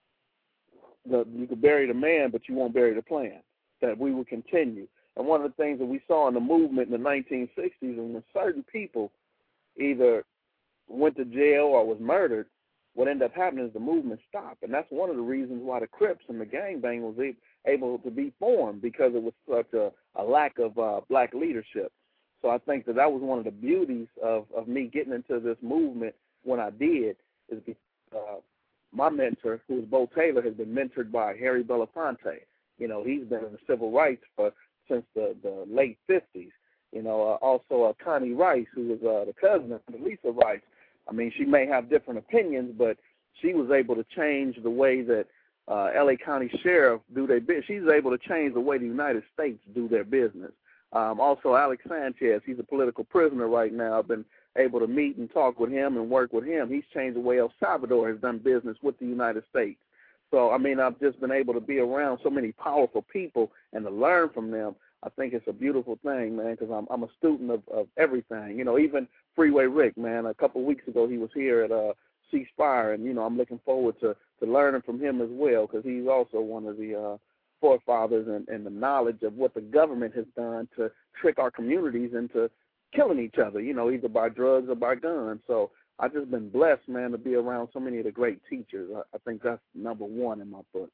[SPEAKER 5] the, you could bury the man, but you won't bury the plan, that we will continue. And one of the things that we saw in the movement in the nineteen sixties is when certain people either went to jail or was murdered, what ended up happening is the movement stopped. And that's one of the reasons why the Crips and the gangbang was able to be formed, because it was such a, a lack of uh, black leadership. So I think that that was one of the beauties of, of me getting into this movement when I did, is because uh, my mentor, who is Bo Taylor, has been mentored by Harry Belafonte. You know, he's been in the civil rights for since the, the late fifties. You know, uh, also uh, Connie Rice, who was uh, the cousin of Lisa Rice. I mean, she may have different opinions, but she was able to change the way that uh, L A County Sheriff do their business. She's able to change the way the United States do their business. Um, also, Alex Sanchez, he's a political prisoner right now. I've been able to meet and talk with him and work with him. He's changed the way El Salvador has done business with the United States. So, I mean, I've just been able to be around so many powerful people and to learn from them. I think it's a beautiful thing, man, because I'm, I'm a student of, of everything. You know, even Freeway Rick, man, a couple of weeks ago he was here at uh, C Spire, and, you know, I'm looking forward to, to learning from him as well, because he's also one of the uh, forefathers and, and the knowledge of what the government has done to trick our communities into killing each other, you know, either by drugs or by guns. So I've just been blessed, man, to be around so many of the great teachers. I, I think that's number one in my book.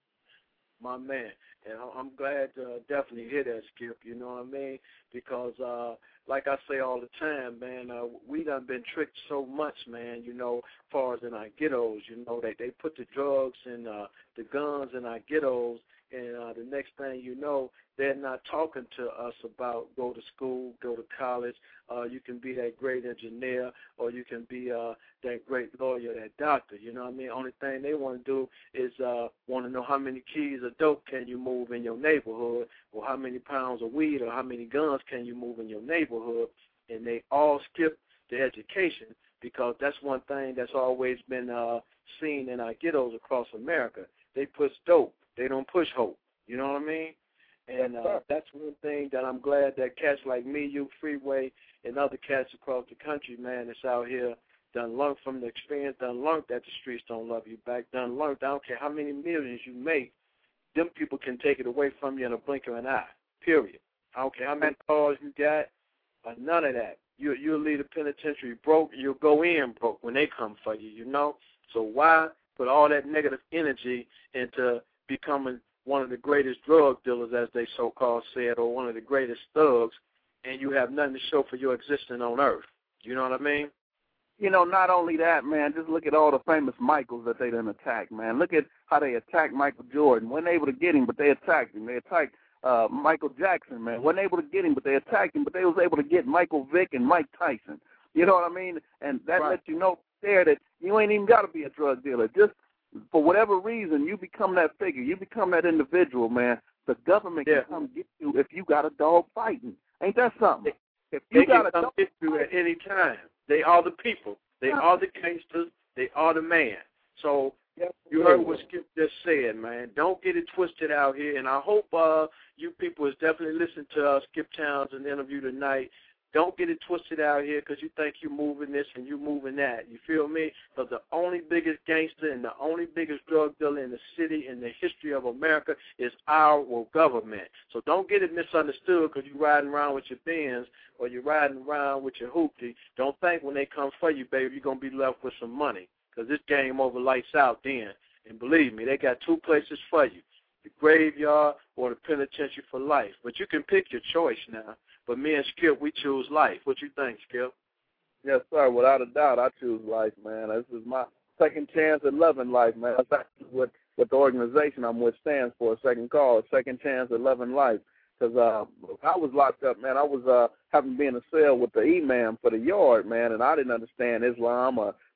[SPEAKER 4] My man, and I'm glad to uh, definitely hear that, Skip, you know what I mean, because uh, like I say all the time, man, uh, we done been tricked so much, man, you know, as far as in our ghettos, you know, they, they put the drugs and uh, the guns in our ghettos, and uh, the next thing you know, they're not talking to us about go to school, go to college, uh, you can be that great engineer, or you can be uh, that great lawyer, that doctor, you know what I mean? Only thing they want to do is uh, want to know how many keys of dope can you move in your neighborhood, or how many pounds of weed, or how many guns can you move in your neighborhood, and they all skip the education, because that's one thing that's always been uh, seen in our ghettos across America. They push dope. They don't push hope. You know what I mean? And uh, that's one thing that I'm glad that cats like me, you, Freeway, and other cats across the country, man, that's out here done learned from the experience, done learned that the streets don't love you back, done learned, I don't care how many millions you make, them people can take it away from you in a blink of an eye, period. I don't care how many cars you got, or none of that. You, you'll leave the penitentiary broke, you'll go in broke when they come for you, you know? So why put all that negative energy into becoming one of the greatest drug dealers, as they so-called said, or one of the greatest thugs, and you have nothing to show for your existence on earth? You know what I mean?
[SPEAKER 5] You know, not only that, man, just look at all the famous Michaels that they done attacked, man. Look at how they attacked Michael Jordan. Weren't able to get him, but they attacked him. They attacked uh, Michael Jackson, man. Weren't able to get him, but they attacked him, but they was able to get Michael Vick and Mike Tyson. You know what I mean? And that right. lets you know there that you ain't even got to be a drug dealer. Just for whatever reason, you become that figure. You become that individual, man. The government yeah. can come get you if you got a dog fighting. Ain't that something? If you
[SPEAKER 4] they
[SPEAKER 5] got
[SPEAKER 4] can
[SPEAKER 5] a
[SPEAKER 4] come
[SPEAKER 5] dog
[SPEAKER 4] get you at any time. They are the people. They are the gangsters. They are the man. So yes, you heard what Skip just said, man. Don't get it twisted out here. And I hope uh, you people is definitely listening to uh, Skip Townsend's interview tonight. Don't get it twisted out here because you think you're moving this and you're moving that. You feel me? Because the only biggest gangster and the only biggest drug dealer in the city in the history of America is our government. So don't get it misunderstood because you're riding around with your Benz or you're riding around with your hoopty. Don't think when they come for you, baby, you're going to be left with some money because this game over lights out then. And believe me, they got two places for you, the graveyard or the penitentiary for life. But you can pick your choice now. But me and Skip, we choose life. What you think, Skip?
[SPEAKER 5] Yes, sir. Without a doubt, I choose life, man. This is my second chance at loving life, man. That's actually what, what the organization I'm with stands for, Second Call, Second Chance at Loving Life. Because uh, I was locked up, man. I was uh, having to be in a cell with the imam for the yard, man, and I didn't understand Islam or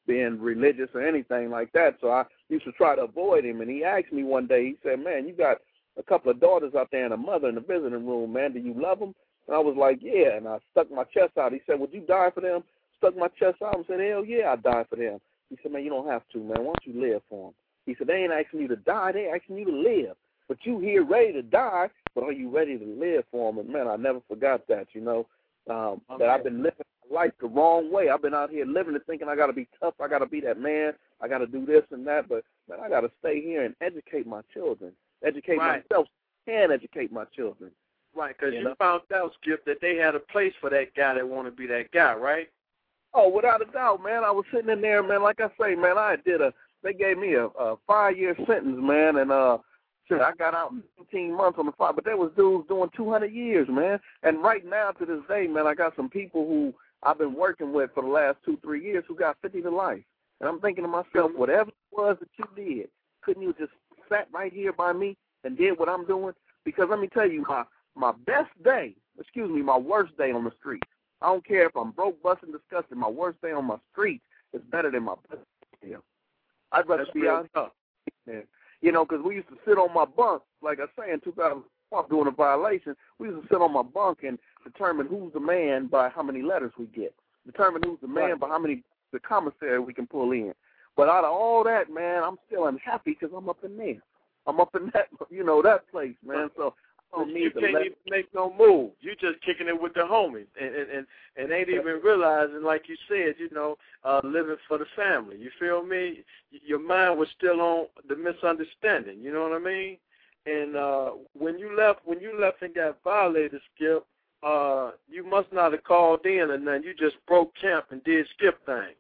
[SPEAKER 5] being religious or anything like that. So I used to try to avoid him. And he asked me one day, he said, man, you got a couple of daughters out there and a mother in the visiting room, man. Do you love them? And I was like, yeah. And I stuck my chest out. He said, would you die for them? Stuck my chest out and said, hell yeah, I'd die for them. He said, man, you don't have to, man. Why don't you live for them? He said, they ain't asking you to die. They asking you to live. But you here ready to die, but are you ready to live for them? And, man, I never forgot that, you know, um, okay. that I've been living my life the wrong way. I've been out here living and thinking I got to be tough. I got to be that man. I got to do this and that. But, man, I got to stay here and educate my children, educate right. myself, and educate my children.
[SPEAKER 4] Right, because you,
[SPEAKER 5] you
[SPEAKER 4] know?
[SPEAKER 5] know?
[SPEAKER 4] found out, Skip, that they had a place for that guy that want to be that guy, right?
[SPEAKER 5] Oh, without a doubt, man. I was sitting in there, man. Like I say, man, I did a. They gave me a, a five-year sentence, man, and uh, shit, I got out in fifteen months on the five. But there was dudes doing two hundred years, man. And right now, to this day, man, I got some people who I've been working with for the last two, three years who got fifty to life. And I'm thinking to myself, whatever it was that you did, couldn't you just sat right here by me and did what I'm doing? Because let me tell you, my my best day, excuse me, my worst day on the street. I don't care if I'm broke, busting, disgusted. My worst day on my street is better than my best day. I'd rather
[SPEAKER 4] That's
[SPEAKER 5] be out here. You know, because we used to sit on my bunk, like I say, in two thousand four, doing a violation. We used to sit on my bunk and determine who's the man by how many letters we get. Determine who's the man right. by how many the commissary we can pull in. But out of all that, man, I'm still unhappy because I'm up in there. I'm up in that, you know, that place, man. So I don't need
[SPEAKER 4] you
[SPEAKER 5] to
[SPEAKER 4] can't
[SPEAKER 5] let
[SPEAKER 4] even make no move. You just kicking it with the homies and and, and, and ain't even realizing, like you said, you know, uh, living for the family. You feel me? Your mind was still on the misunderstanding. You know what I mean? And uh, when you left, when you left and got violated, Skip, uh, you must not have called in or nothing. You just broke camp and did Skip thing.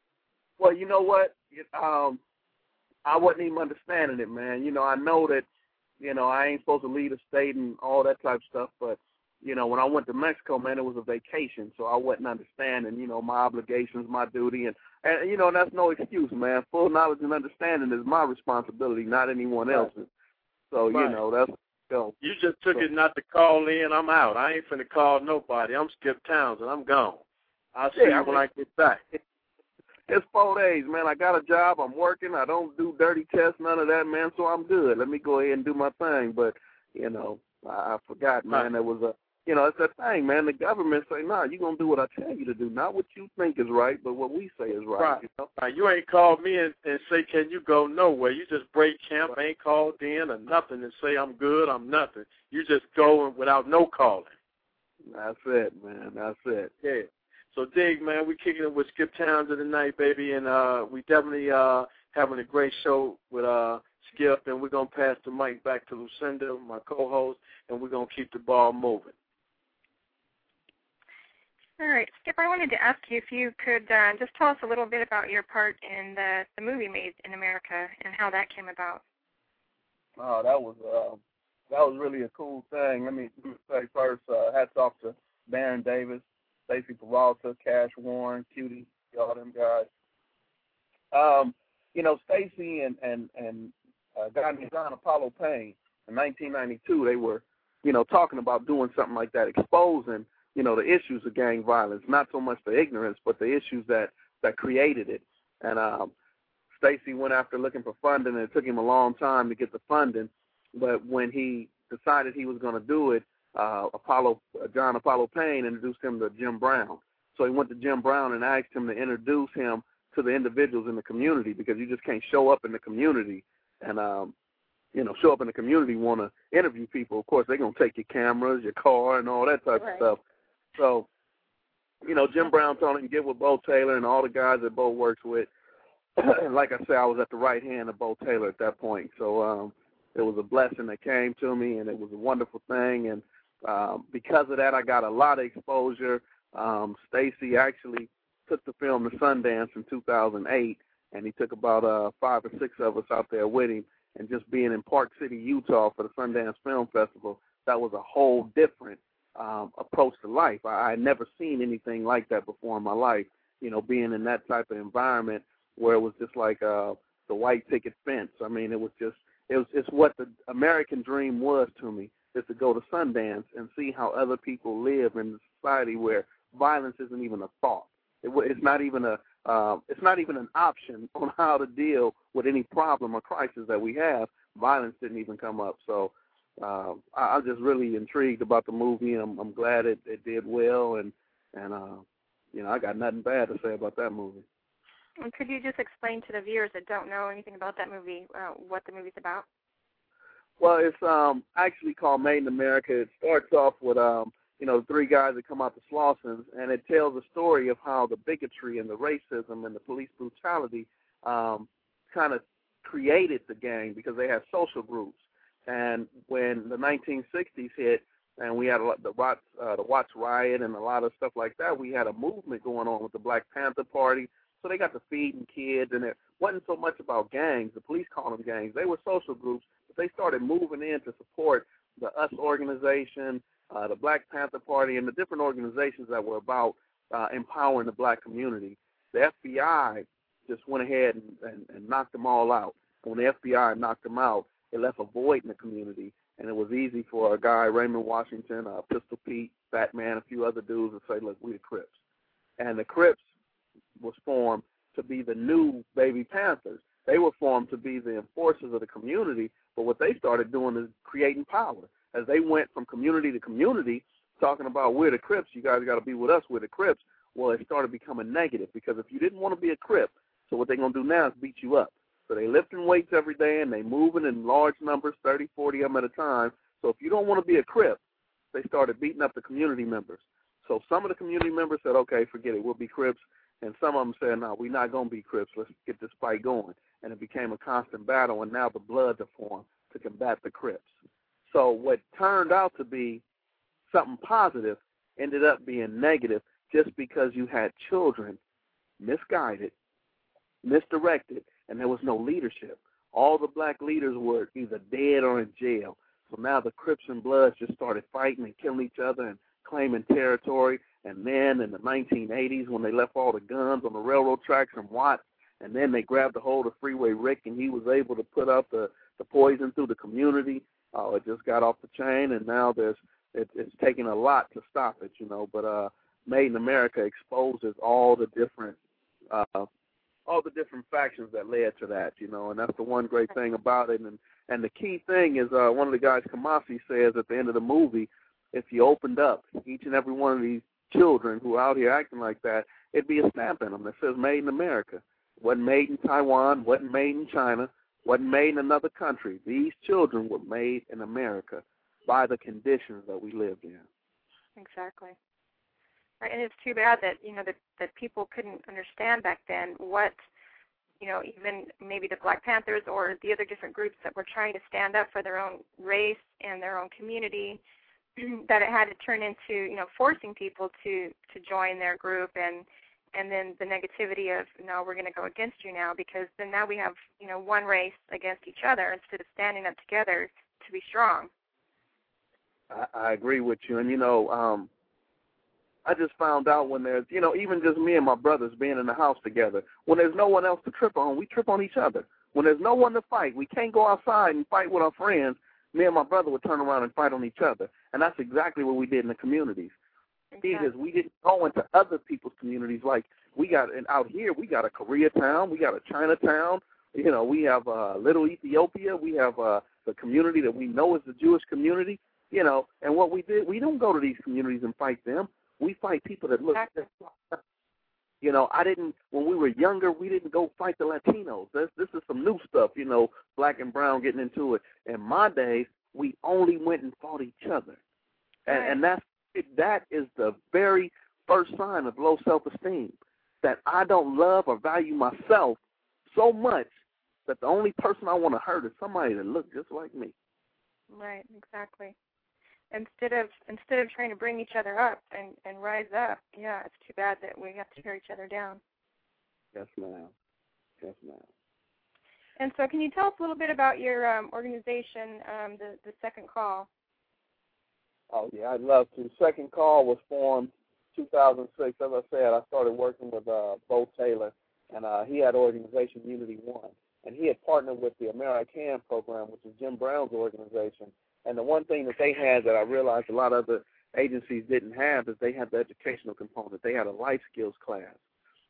[SPEAKER 5] Well, you know what? Um, I wasn't even understanding it, man. You know, I know that. You know, I ain't supposed to leave the state and all that type of stuff, but, you know, when I went to Mexico, man, it was a vacation, so I wasn't understanding, you know, my obligations, my duty, and, and you know, that's no excuse, man. Full knowledge and understanding is my responsibility, not anyone else's. So, right. you know, that's, you know.
[SPEAKER 4] You just took so, it not to call in, I'm out. I ain't finna call nobody. I'm Skip Townsend. I'm gone. I'll see
[SPEAKER 5] yeah,
[SPEAKER 4] you when I get back.
[SPEAKER 5] It's four days, man. I got a job. I'm working. I don't do dirty tests, none of that, man, so I'm good. Let me go ahead and do my thing. But, you know, I, I forgot, man. There was a, you know, it's that thing, man. The government say, nah, you're going to do what I tell you to do, not what you think is right, but what we say is right.
[SPEAKER 4] Right.
[SPEAKER 5] You know?
[SPEAKER 4] Right. You ain't called me and, and say, can you go nowhere. You just break camp, right. ain't called in or nothing and say, I'm good, I'm nothing. You just go without no calling.
[SPEAKER 5] That's it, man. That's it.
[SPEAKER 4] Yeah. So, Dig, man, we kicking it with Skip Townsend tonight, baby, and uh, we definitely uh, having a great show with uh, Skip, and we're going to pass the mic back to Lucinda, my co-host, and we're going to keep the ball moving.
[SPEAKER 3] All right, Skip, I wanted to ask you if you could uh, just tell us a little bit about your part in the, the movie Made in America and how that came about.
[SPEAKER 5] Oh, that was uh, that was really a cool thing. Let me say first, uh, hats off to Baron Davis, Stacey Peralta, Cash Warren, Cutie, all them guys. Um, you know, Stacey and and and uh, a guy named John Apollo Payne in nineteen ninety-two, they were, you know, talking about doing something like that, exposing, you know, the issues of gang violence, not so much the ignorance, but the issues that that created it. And um, Stacey went after looking for funding, and it took him a long time to get the funding. But when he decided he was going to do it, Uh, Apollo, uh, John Apollo Payne introduced him to Jim Brown. So he went to Jim Brown and asked him to introduce him to the individuals in the community, because you just can't show up in the community and, um, you know, show up in the community, want to interview people. Of course, they're going to take your cameras, your car, and all that type right. of stuff. So, you know, Jim Brown told him to get with Bo Taylor and all the guys that Bo works with. And like I said, I was at the right hand of Bo Taylor at that point. So um, it was a blessing that came to me, and it was a wonderful thing. And Um, because of that, I got a lot of exposure. Um, Stacey actually took the film to Sundance in two thousand eight, and he took about uh, five or six of us out there with him. And just being in Park City, Utah for the Sundance Film Festival, that was a whole different um, approach to life. I, I had never seen anything like that before in my life, you know, being in that type of environment where it was just like uh, the white picket fence. I mean, it was just, it was it's what the American dream was to me. Is to go to Sundance and see how other people live in a society where violence isn't even a thought. It, it's not even a, um, it's not even an option on how to deal with any problem or crisis that we have. Violence didn't even come up. So uh, I, I'm just really intrigued about the movie. I'm, I'm glad it, it did well, and, and uh, you know, I got nothing bad to say about that movie.
[SPEAKER 3] And could you just explain to the viewers that don't know anything about that movie uh, what the movie's about?
[SPEAKER 5] Well, it's um, actually called Made in America. It starts off with, um, you know, three guys that come out to Slauson, and it tells the story of how the bigotry and the racism and the police brutality um, kind of created the gang because they had social groups. And when the nineteen sixties hit and we had a lot, the, Watts, uh, the Watts riot and a lot of stuff like that, we had a movement going on with the Black Panther Party. So they got to feeding kids, and it wasn't so much about gangs. The police called them gangs. They were social groups, but they started moving in to support the US organization, uh, the Black Panther Party, and the different organizations that were about uh, empowering the black community. The F B I just went ahead and, and, and knocked them all out. And when the F B I knocked them out, it left a void in the community, and it was easy for a guy, Raymond Washington, uh, Pistol Pete, Batman, a few other dudes to say, look, we the Crips. And the Crips was formed to be the new Baby Panthers. They were formed to be the enforcers of the community, but what they started doing is creating power. As they went from community to community, talking about we're the Crips, you guys got to be with us, we're the Crips, well, it started becoming negative because if you didn't want to be a Crip, so what they're going to do now is beat you up. So they lifting weights every day, and they moving in large numbers, thirty, forty of them at a time. So if you don't want to be a Crip, they started beating up the community members. So some of the community members said, okay, forget it, we'll be Crips. And some of them said, no, we're not going to be Crips. Let's get this fight going. And it became a constant battle, and now the Bloods are formed to combat the Crips. So what turned out to be something positive ended up being negative just because you had children misguided, misdirected, and there was no leadership. All the black leaders were either dead or in jail. So now the Crips and Bloods just started fighting and killing each other and claiming territory. And then in the nineteen eighties, when they left all the guns on the railroad tracks from Watts, and then they grabbed a hold of Freeway Rick, and he was able to put out the, the poison through the community, uh, it just got off the chain, and now there's it, it's taking a lot to stop it, you know. But uh, Made in America exposes all the different uh, all the different factions that led to that, you know, and that's the one great thing about it. And, and the key thing is uh, one of the guys, Kamasi, says at the end of the movie, if you opened up each and every one of these children who are out here acting like that, it'd be a stamp in them that says Made in America. Wasn't made in Taiwan, wasn't made in China, wasn't made in another country. These children were made in America by the conditions that we lived in.
[SPEAKER 3] Exactly. Right, and it's too bad that, you know, that, that people couldn't understand back then what, you know, even maybe the Black Panthers or the other different groups that were trying to stand up for their own race and their own community, that it had to turn into, you know, forcing people to, to join their group, and and then the negativity of, no, we're going to go against you now, because then now we have, you know, one race against each other instead of standing up together to be strong.
[SPEAKER 5] I, I agree with you. And, you know, um, I just found out when there's, you know, even just me and my brothers being in the house together, when there's no one else to trip on, we trip on each other. When there's no one to fight, we can't go outside and fight with our friends, me and my brother would turn around and fight on each other. And that's exactly what we did in the communities.
[SPEAKER 3] Exactly.
[SPEAKER 5] Because we didn't go into other people's communities. Like we got, and out here, we got a Koreatown, we got a Chinatown, you know, we have uh, Little Ethiopia, we have uh, the community that we know is the Jewish community, you know, and what we did, we don't go to these communities and fight them. We fight people that look,
[SPEAKER 3] exactly.
[SPEAKER 5] You know, I didn't, when we were younger, we didn't go fight the Latinos. This, this is some new stuff, you know, black and brown getting into it. In my days, we only went and fought each other. And,
[SPEAKER 3] right.
[SPEAKER 5] and that's, that is the very first sign of low self-esteem, that I don't love or value myself so much that the only person I want to hurt is somebody that looks just like me.
[SPEAKER 3] Right, exactly. Instead of instead of trying to bring each other up and, and rise up, yeah, it's too bad that we have to tear each other down.
[SPEAKER 5] Yes, ma'am. Yes, ma'am.
[SPEAKER 3] And so can you tell us a little bit about your um, organization, um, the, the Second Call?
[SPEAKER 5] Oh, yeah, I'd love to. Second Call was formed two thousand six. As I said, I started working with uh, Bo Taylor, and uh, he had organization Unity One. And he had partnered with the AmeriCAN program, which is Jim Brown's organization. And the one thing that they had that I realized a lot of other agencies didn't have is they had the educational component. They had a life skills class.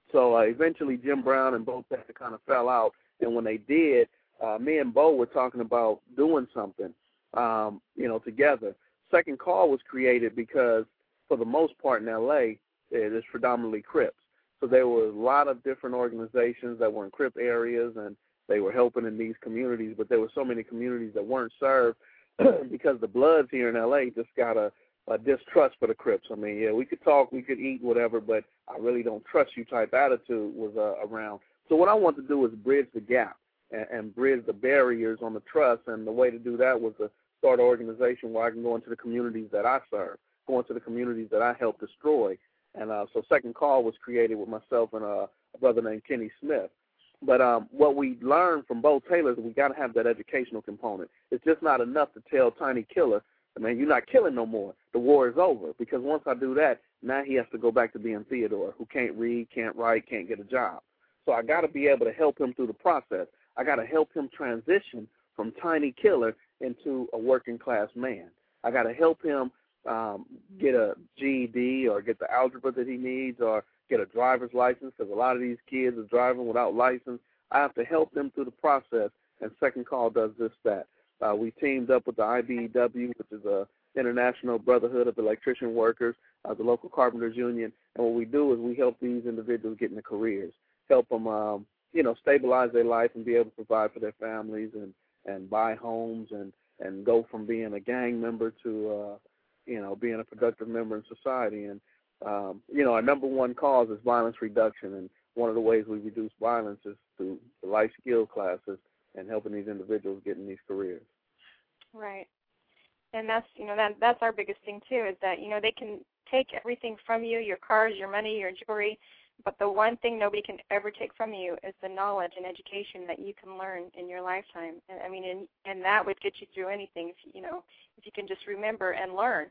[SPEAKER 5] So uh, eventually Jim Brown and Bo Taylor kind of fell out, and when they did, uh, me and Bo were talking about doing something, um, you know, together. Second Call was created because, for the most part in L A, it is predominantly Crips. So there were a lot of different organizations that were in Crip areas, and they were helping in these communities, but there were so many communities that weren't served because the Bloods here in L A just got a, a distrust for the Crips. I mean, yeah, we could talk, we could eat, whatever, but I really don't trust you type attitude was uh, around. So what I want to do is bridge the gap and, and bridge the barriers on the trust, and the way to do that was to start an organization where I can go into the communities that I serve, go into the communities that I help destroy. And uh, so Second Call was created with myself and uh, a brother named Kenny Smith. But um, what we learned from Bo Taylor is we got to have that educational component. It's just not enough to tell Tiny Killer, man, you're not killing no more. The war is over. Because once I do that, now he has to go back to being Theodore, who can't read, can't write, can't get a job. So I got to be able to help him through the process. I got to help him transition from Tiny Killer into a working class man. I got to help him um, get a G E D or get the algebra that he needs or get a driver's license, because a lot of these kids are driving without license. I have to help them through the process, and Second Call does just that. Uh, we teamed up with the I B E W, which is a International Brotherhood of Electrician Workers, uh, the local carpenters union, and what we do is we help these individuals get into careers, help them, um, you know, stabilize their life and be able to provide for their families and, and buy homes and, and go from being a gang member to, uh, you know, being a productive member in society. And, um, you know, our number one cause is violence reduction, and one of the ways we reduce violence is through the life skill classes and helping these individuals get in these careers.
[SPEAKER 3] Right. And that's, you know, that that's our biggest thing, too, is that, you know, they can take everything from you, your cars, your money, your jewelry, but the one thing nobody can ever take from you is the knowledge and education that you can learn in your lifetime. And, I mean, and, and that would get you through anything, if, you know, if you can just remember and learn.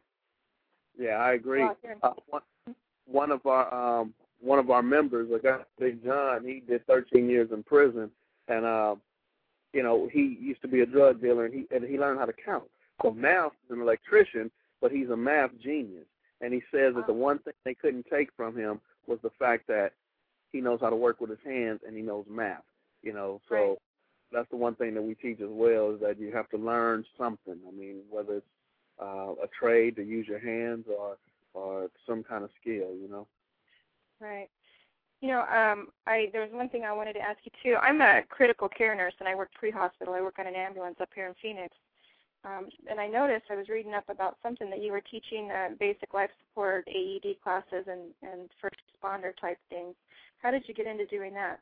[SPEAKER 5] Yeah, I agree. Uh, one, one of our um, one of our members, a guy named John, he did thirteen years in prison, and uh, you know, he used to be a drug dealer, and he and he learned how to count. So now he's an electrician, but he's a math genius. And he says that the one thing they couldn't take from him was the fact that he knows how to work with his hands and he knows math. You know, so right. That's the one thing that we teach as well, is that you have to learn something. I mean, whether it's uh, a trade to use your hands or or some kind of skill, you know.
[SPEAKER 3] Right. You know, um, I there was one thing I wanted to ask you, too. I'm a critical care nurse, and I work pre-hospital. I work on an ambulance up here in Phoenix. Um, and I noticed, I was reading up about something that you were teaching uh, basic life support, A E D classes, and, and first responder type things. How did you get into doing that?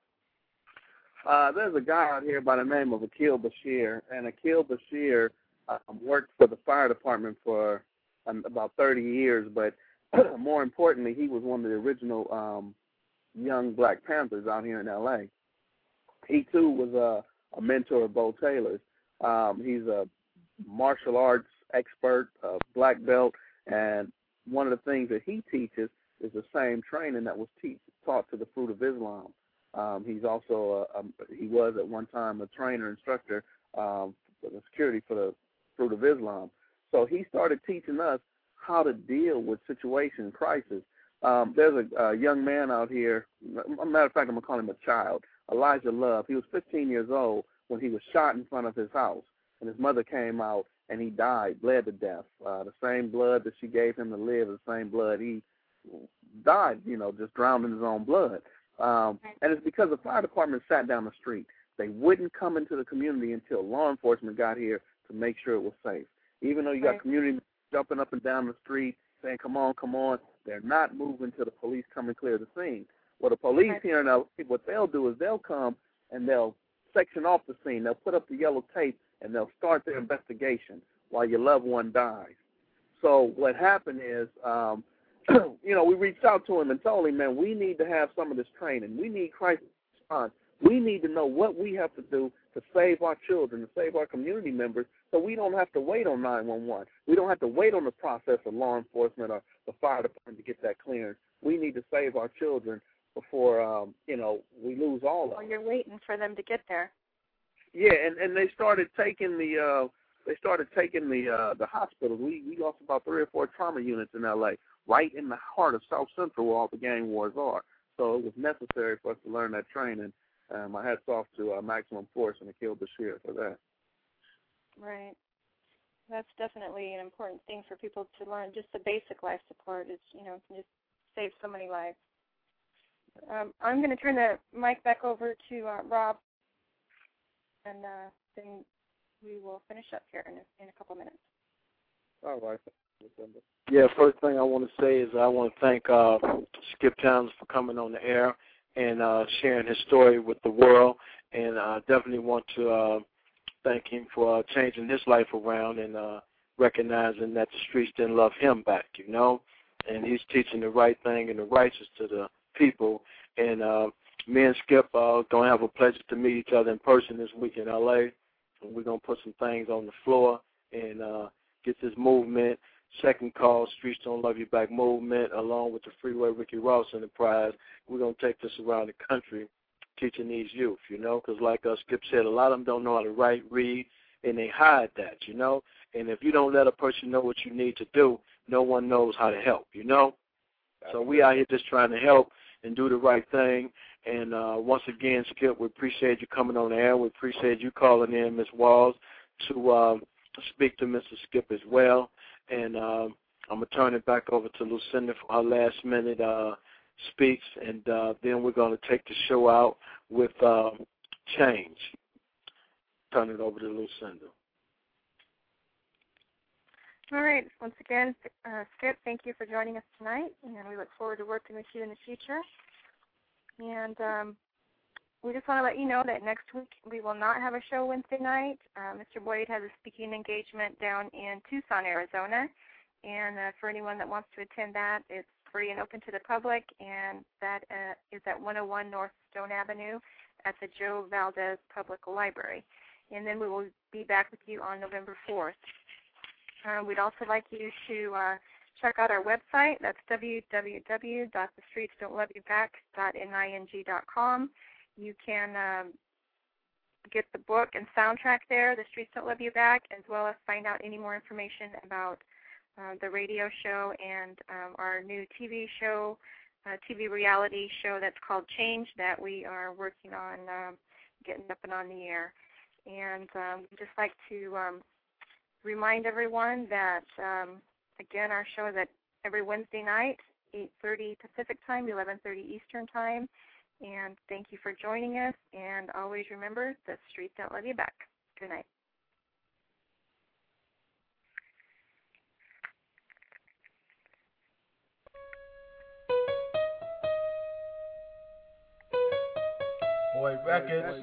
[SPEAKER 5] Uh, there's a guy out here by the name of Akil Bashir, and Akil Bashir um, worked for the fire department for um, about thirty years, but more importantly, he was one of the original um, young Black Panthers out here in L A. He, too, was a, a mentor of Bo Taylor's. Um, he's a martial arts expert, a black belt, and one of the things that he teaches is the same training that was teach, taught to the Fruit of Islam. Um, he's also, a, a, he was at one time a trainer, instructor um, for the security for the Fruit of Islam. So he started teaching us how to deal with situation crisis. Um, there's a, a young man out here, a matter of fact, I'm going to call him a child, Elijah Love. He was fifteen years old when he was shot in front of his house, and his mother came out, and he died, bled to death. Uh, the same blood that she gave him to live, the same blood he died, you know, just drowned in his own blood. Um, and it's because the fire department sat down the street. They wouldn't come into the community until law enforcement got here to make sure it was safe. Even though you got community jumping up and down the street saying, come on, come on, they're not moving till the police come and clear the scene. Well, the police right. here in L A, what they'll do is they'll come and they'll section off the scene. They'll put up the yellow tape, and they'll start their investigation while your loved one dies. So what happened is, um, you know, we reached out to him and told him, man, we need to have some of this training. We need crisis response. We need to know what we have to do to save our children, to save our community members, so we don't have to wait on nine one one. We don't have to wait on the process of law enforcement or the fire department to get that clearance. We need to save our children before, um, you know, we lose all of them.
[SPEAKER 3] Well, you're waiting for them to get there.
[SPEAKER 5] Yeah, and, and they started taking the uh, they started taking the uh, the hospitals. We we lost about three or four trauma units in L A, right in the heart of South Central, where all the gang wars are. So it was necessary for us to learn that training. Um, my hat's off to uh, Maximum Force and Akil Bashir for that.
[SPEAKER 3] Right. That's definitely an important thing for people to learn. Just the basic life support is, you know, can just save so many lives. Um, I'm going to turn the mic back over to uh, Rob, and uh, then we will finish up here in a, in a couple minutes.
[SPEAKER 5] All right.
[SPEAKER 4] Yeah, first thing I want to say is I want to thank uh, Skip Towns for coming on the air and uh, sharing his story with the world, and I definitely want to uh, thank him for uh, changing his life around and uh, recognizing that the streets didn't love him back, you know, and he's teaching the right thing and the righteous to the people. And uh, me and Skip are uh, going to have a pleasure to meet each other in person this week in L A, and we're going to put some things on the floor and uh, get this movement, Second Call, Streets Don't Love You Back movement, along with the Freeway Ricky Ross Enterprise. We're going to take this around the country, teaching these youth, you know, because like uh, Skip said, a lot of them don't know how to write, read, and they hide that, you know. And if you don't let a person know what you need to do, no one knows how to help, you know. So we out here just trying to help and do the right thing. And uh, once again, Skip, we appreciate you coming on the air. We appreciate you calling in, Miz Walls, to um, speak to Mister Skip as well. And um, I'm going to turn it back over to Lucinda for her last minute uh, speaks, and uh, then we're going to take the show out with uh, Change. Turn it over to Lucinda.
[SPEAKER 3] All right. Once again, uh, Skip, thank you for joining us tonight, and we look forward to working with you in the future. And um, we just want to let you know that next week we will not have a show Wednesday night. Uh, Mister Boyd has a speaking engagement down in Tucson, Arizona, and uh, for anyone that wants to attend that, it's free and open to the public, and that uh, is at one oh one North Stone Avenue at the Joe Valdez Public Library. And then we will be back with you on November fourth. Uh, we'd also like you to uh, check out our website. That's w w w dot the streets don't love you back dot ning dot com. You can um, get the book and soundtrack there, The Streets Don't Love You Back, as well as find out any more information about uh, the radio show and um, our new T V show, uh, T V reality show that's called Change that we are working on um, getting up and on the air. And um, we'd just like to um, remind everyone that, um, again, our show is at every Wednesday night, eight thirty Pacific Time, eleven thirty Eastern Time. And thank you for joining us. And always remember, the streets don't love you back. Good night.
[SPEAKER 6] Boy Records,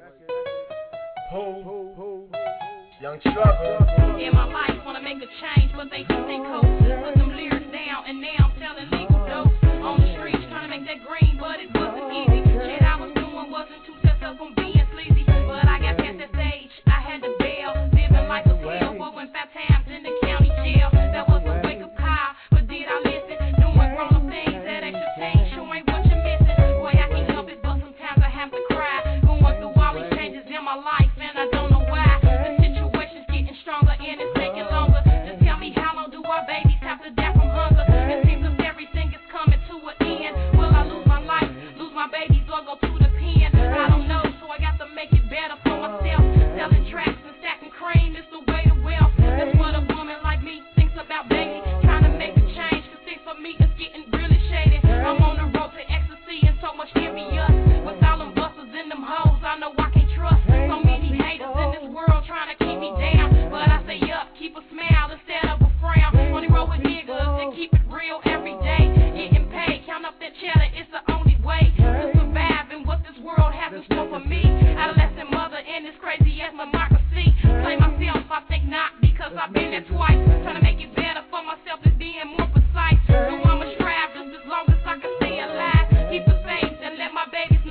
[SPEAKER 6] Ho, ho, ho. Young Struggle.
[SPEAKER 10] In my life, wanna make a change, but they just ain't cool. Put them lyrics down, and now I'm selling legal dope. On the streets, trying to make that green, but it wasn't easy. Shit I was doing wasn't too set up on being sleazy. But I got past that stage, I had to bail. Living life was hell, but went five times in the county jail. That was a wake-up call, but did I listen? Doing grown-up things, that extra change, sure ain't what you're missing. Boy, I can't help it, but sometimes I have to cry. Going through all these changes in my life, and I don't know why. The situation's getting stronger, and it's taking longer. Just tell me, how long do our babies have to die from hunger? It seems as everything is coming to an end. Will I lose my life, lose my babies, or go to the pen? I don't know, so I got to make it better for myself. Selling tracks and stacking cream is the way to wealth. That's what a woman like me thinks about, baby. Trying to make a change, cause see, for me it's getting really shady. I'm on the road to ecstasy and so much envious. With all them busters and them hoes, I know I can't trust. So many haters in this world trying to keep me down. But I say up, keep a smile instead of a frown. On the road with niggas and keep it real every day. Getting paid, count up that cheddar, it's the only way to survive in what this world has in store for me. Adolescent mother in this crazy ass democracy. Play myself, I think not, because I've been there twice. Trying to make it better for myself is being more precise. So I'ma strive just as long as I can stay alive. Keep the faith and let my babies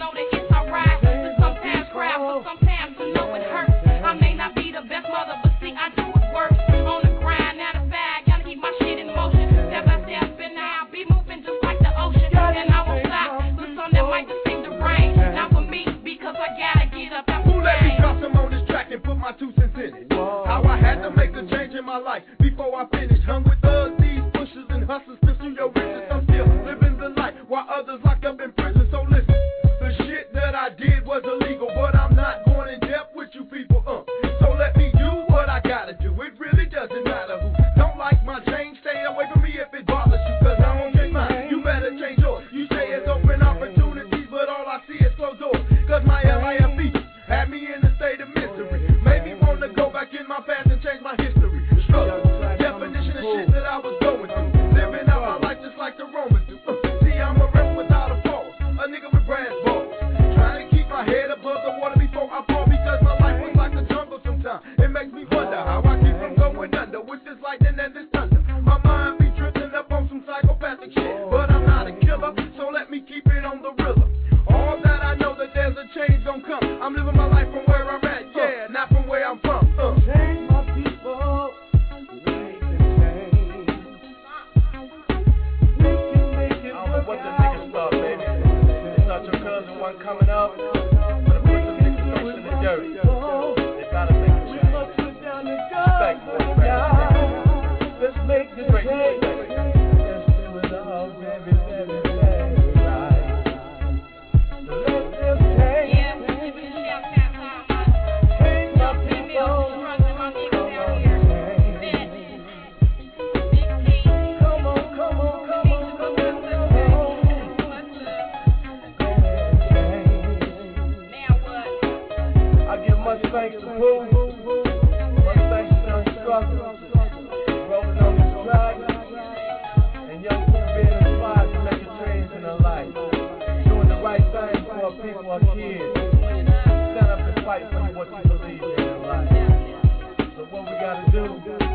[SPEAKER 11] traffic shit. But I'm not a killer, so let me keep it on the river. All that I know that there's a change gon' come. I'm living my life from where I'm at, yeah, not from where I'm from. Uh.
[SPEAKER 7] Change my people. Make the change. We can make it. I don't know what the niggas thought, baby. They thought your cousin wasn't coming up. But I put them niggas straight in the dirt. They gotta make a change. Respect, boy. Let's make the change. Let's do it all, baby, baby, baby, right. Let them change. Change my people. Come on, come on, come on, come on, come on. Now what? I give much thanks to Pooh. Much thanks to Young Struggle. Rolling on this track. And young people being inspired to make a change in their life. Doing the right thing for our people, our kids. Stand up and fight for what you believe in in life. So what we gotta do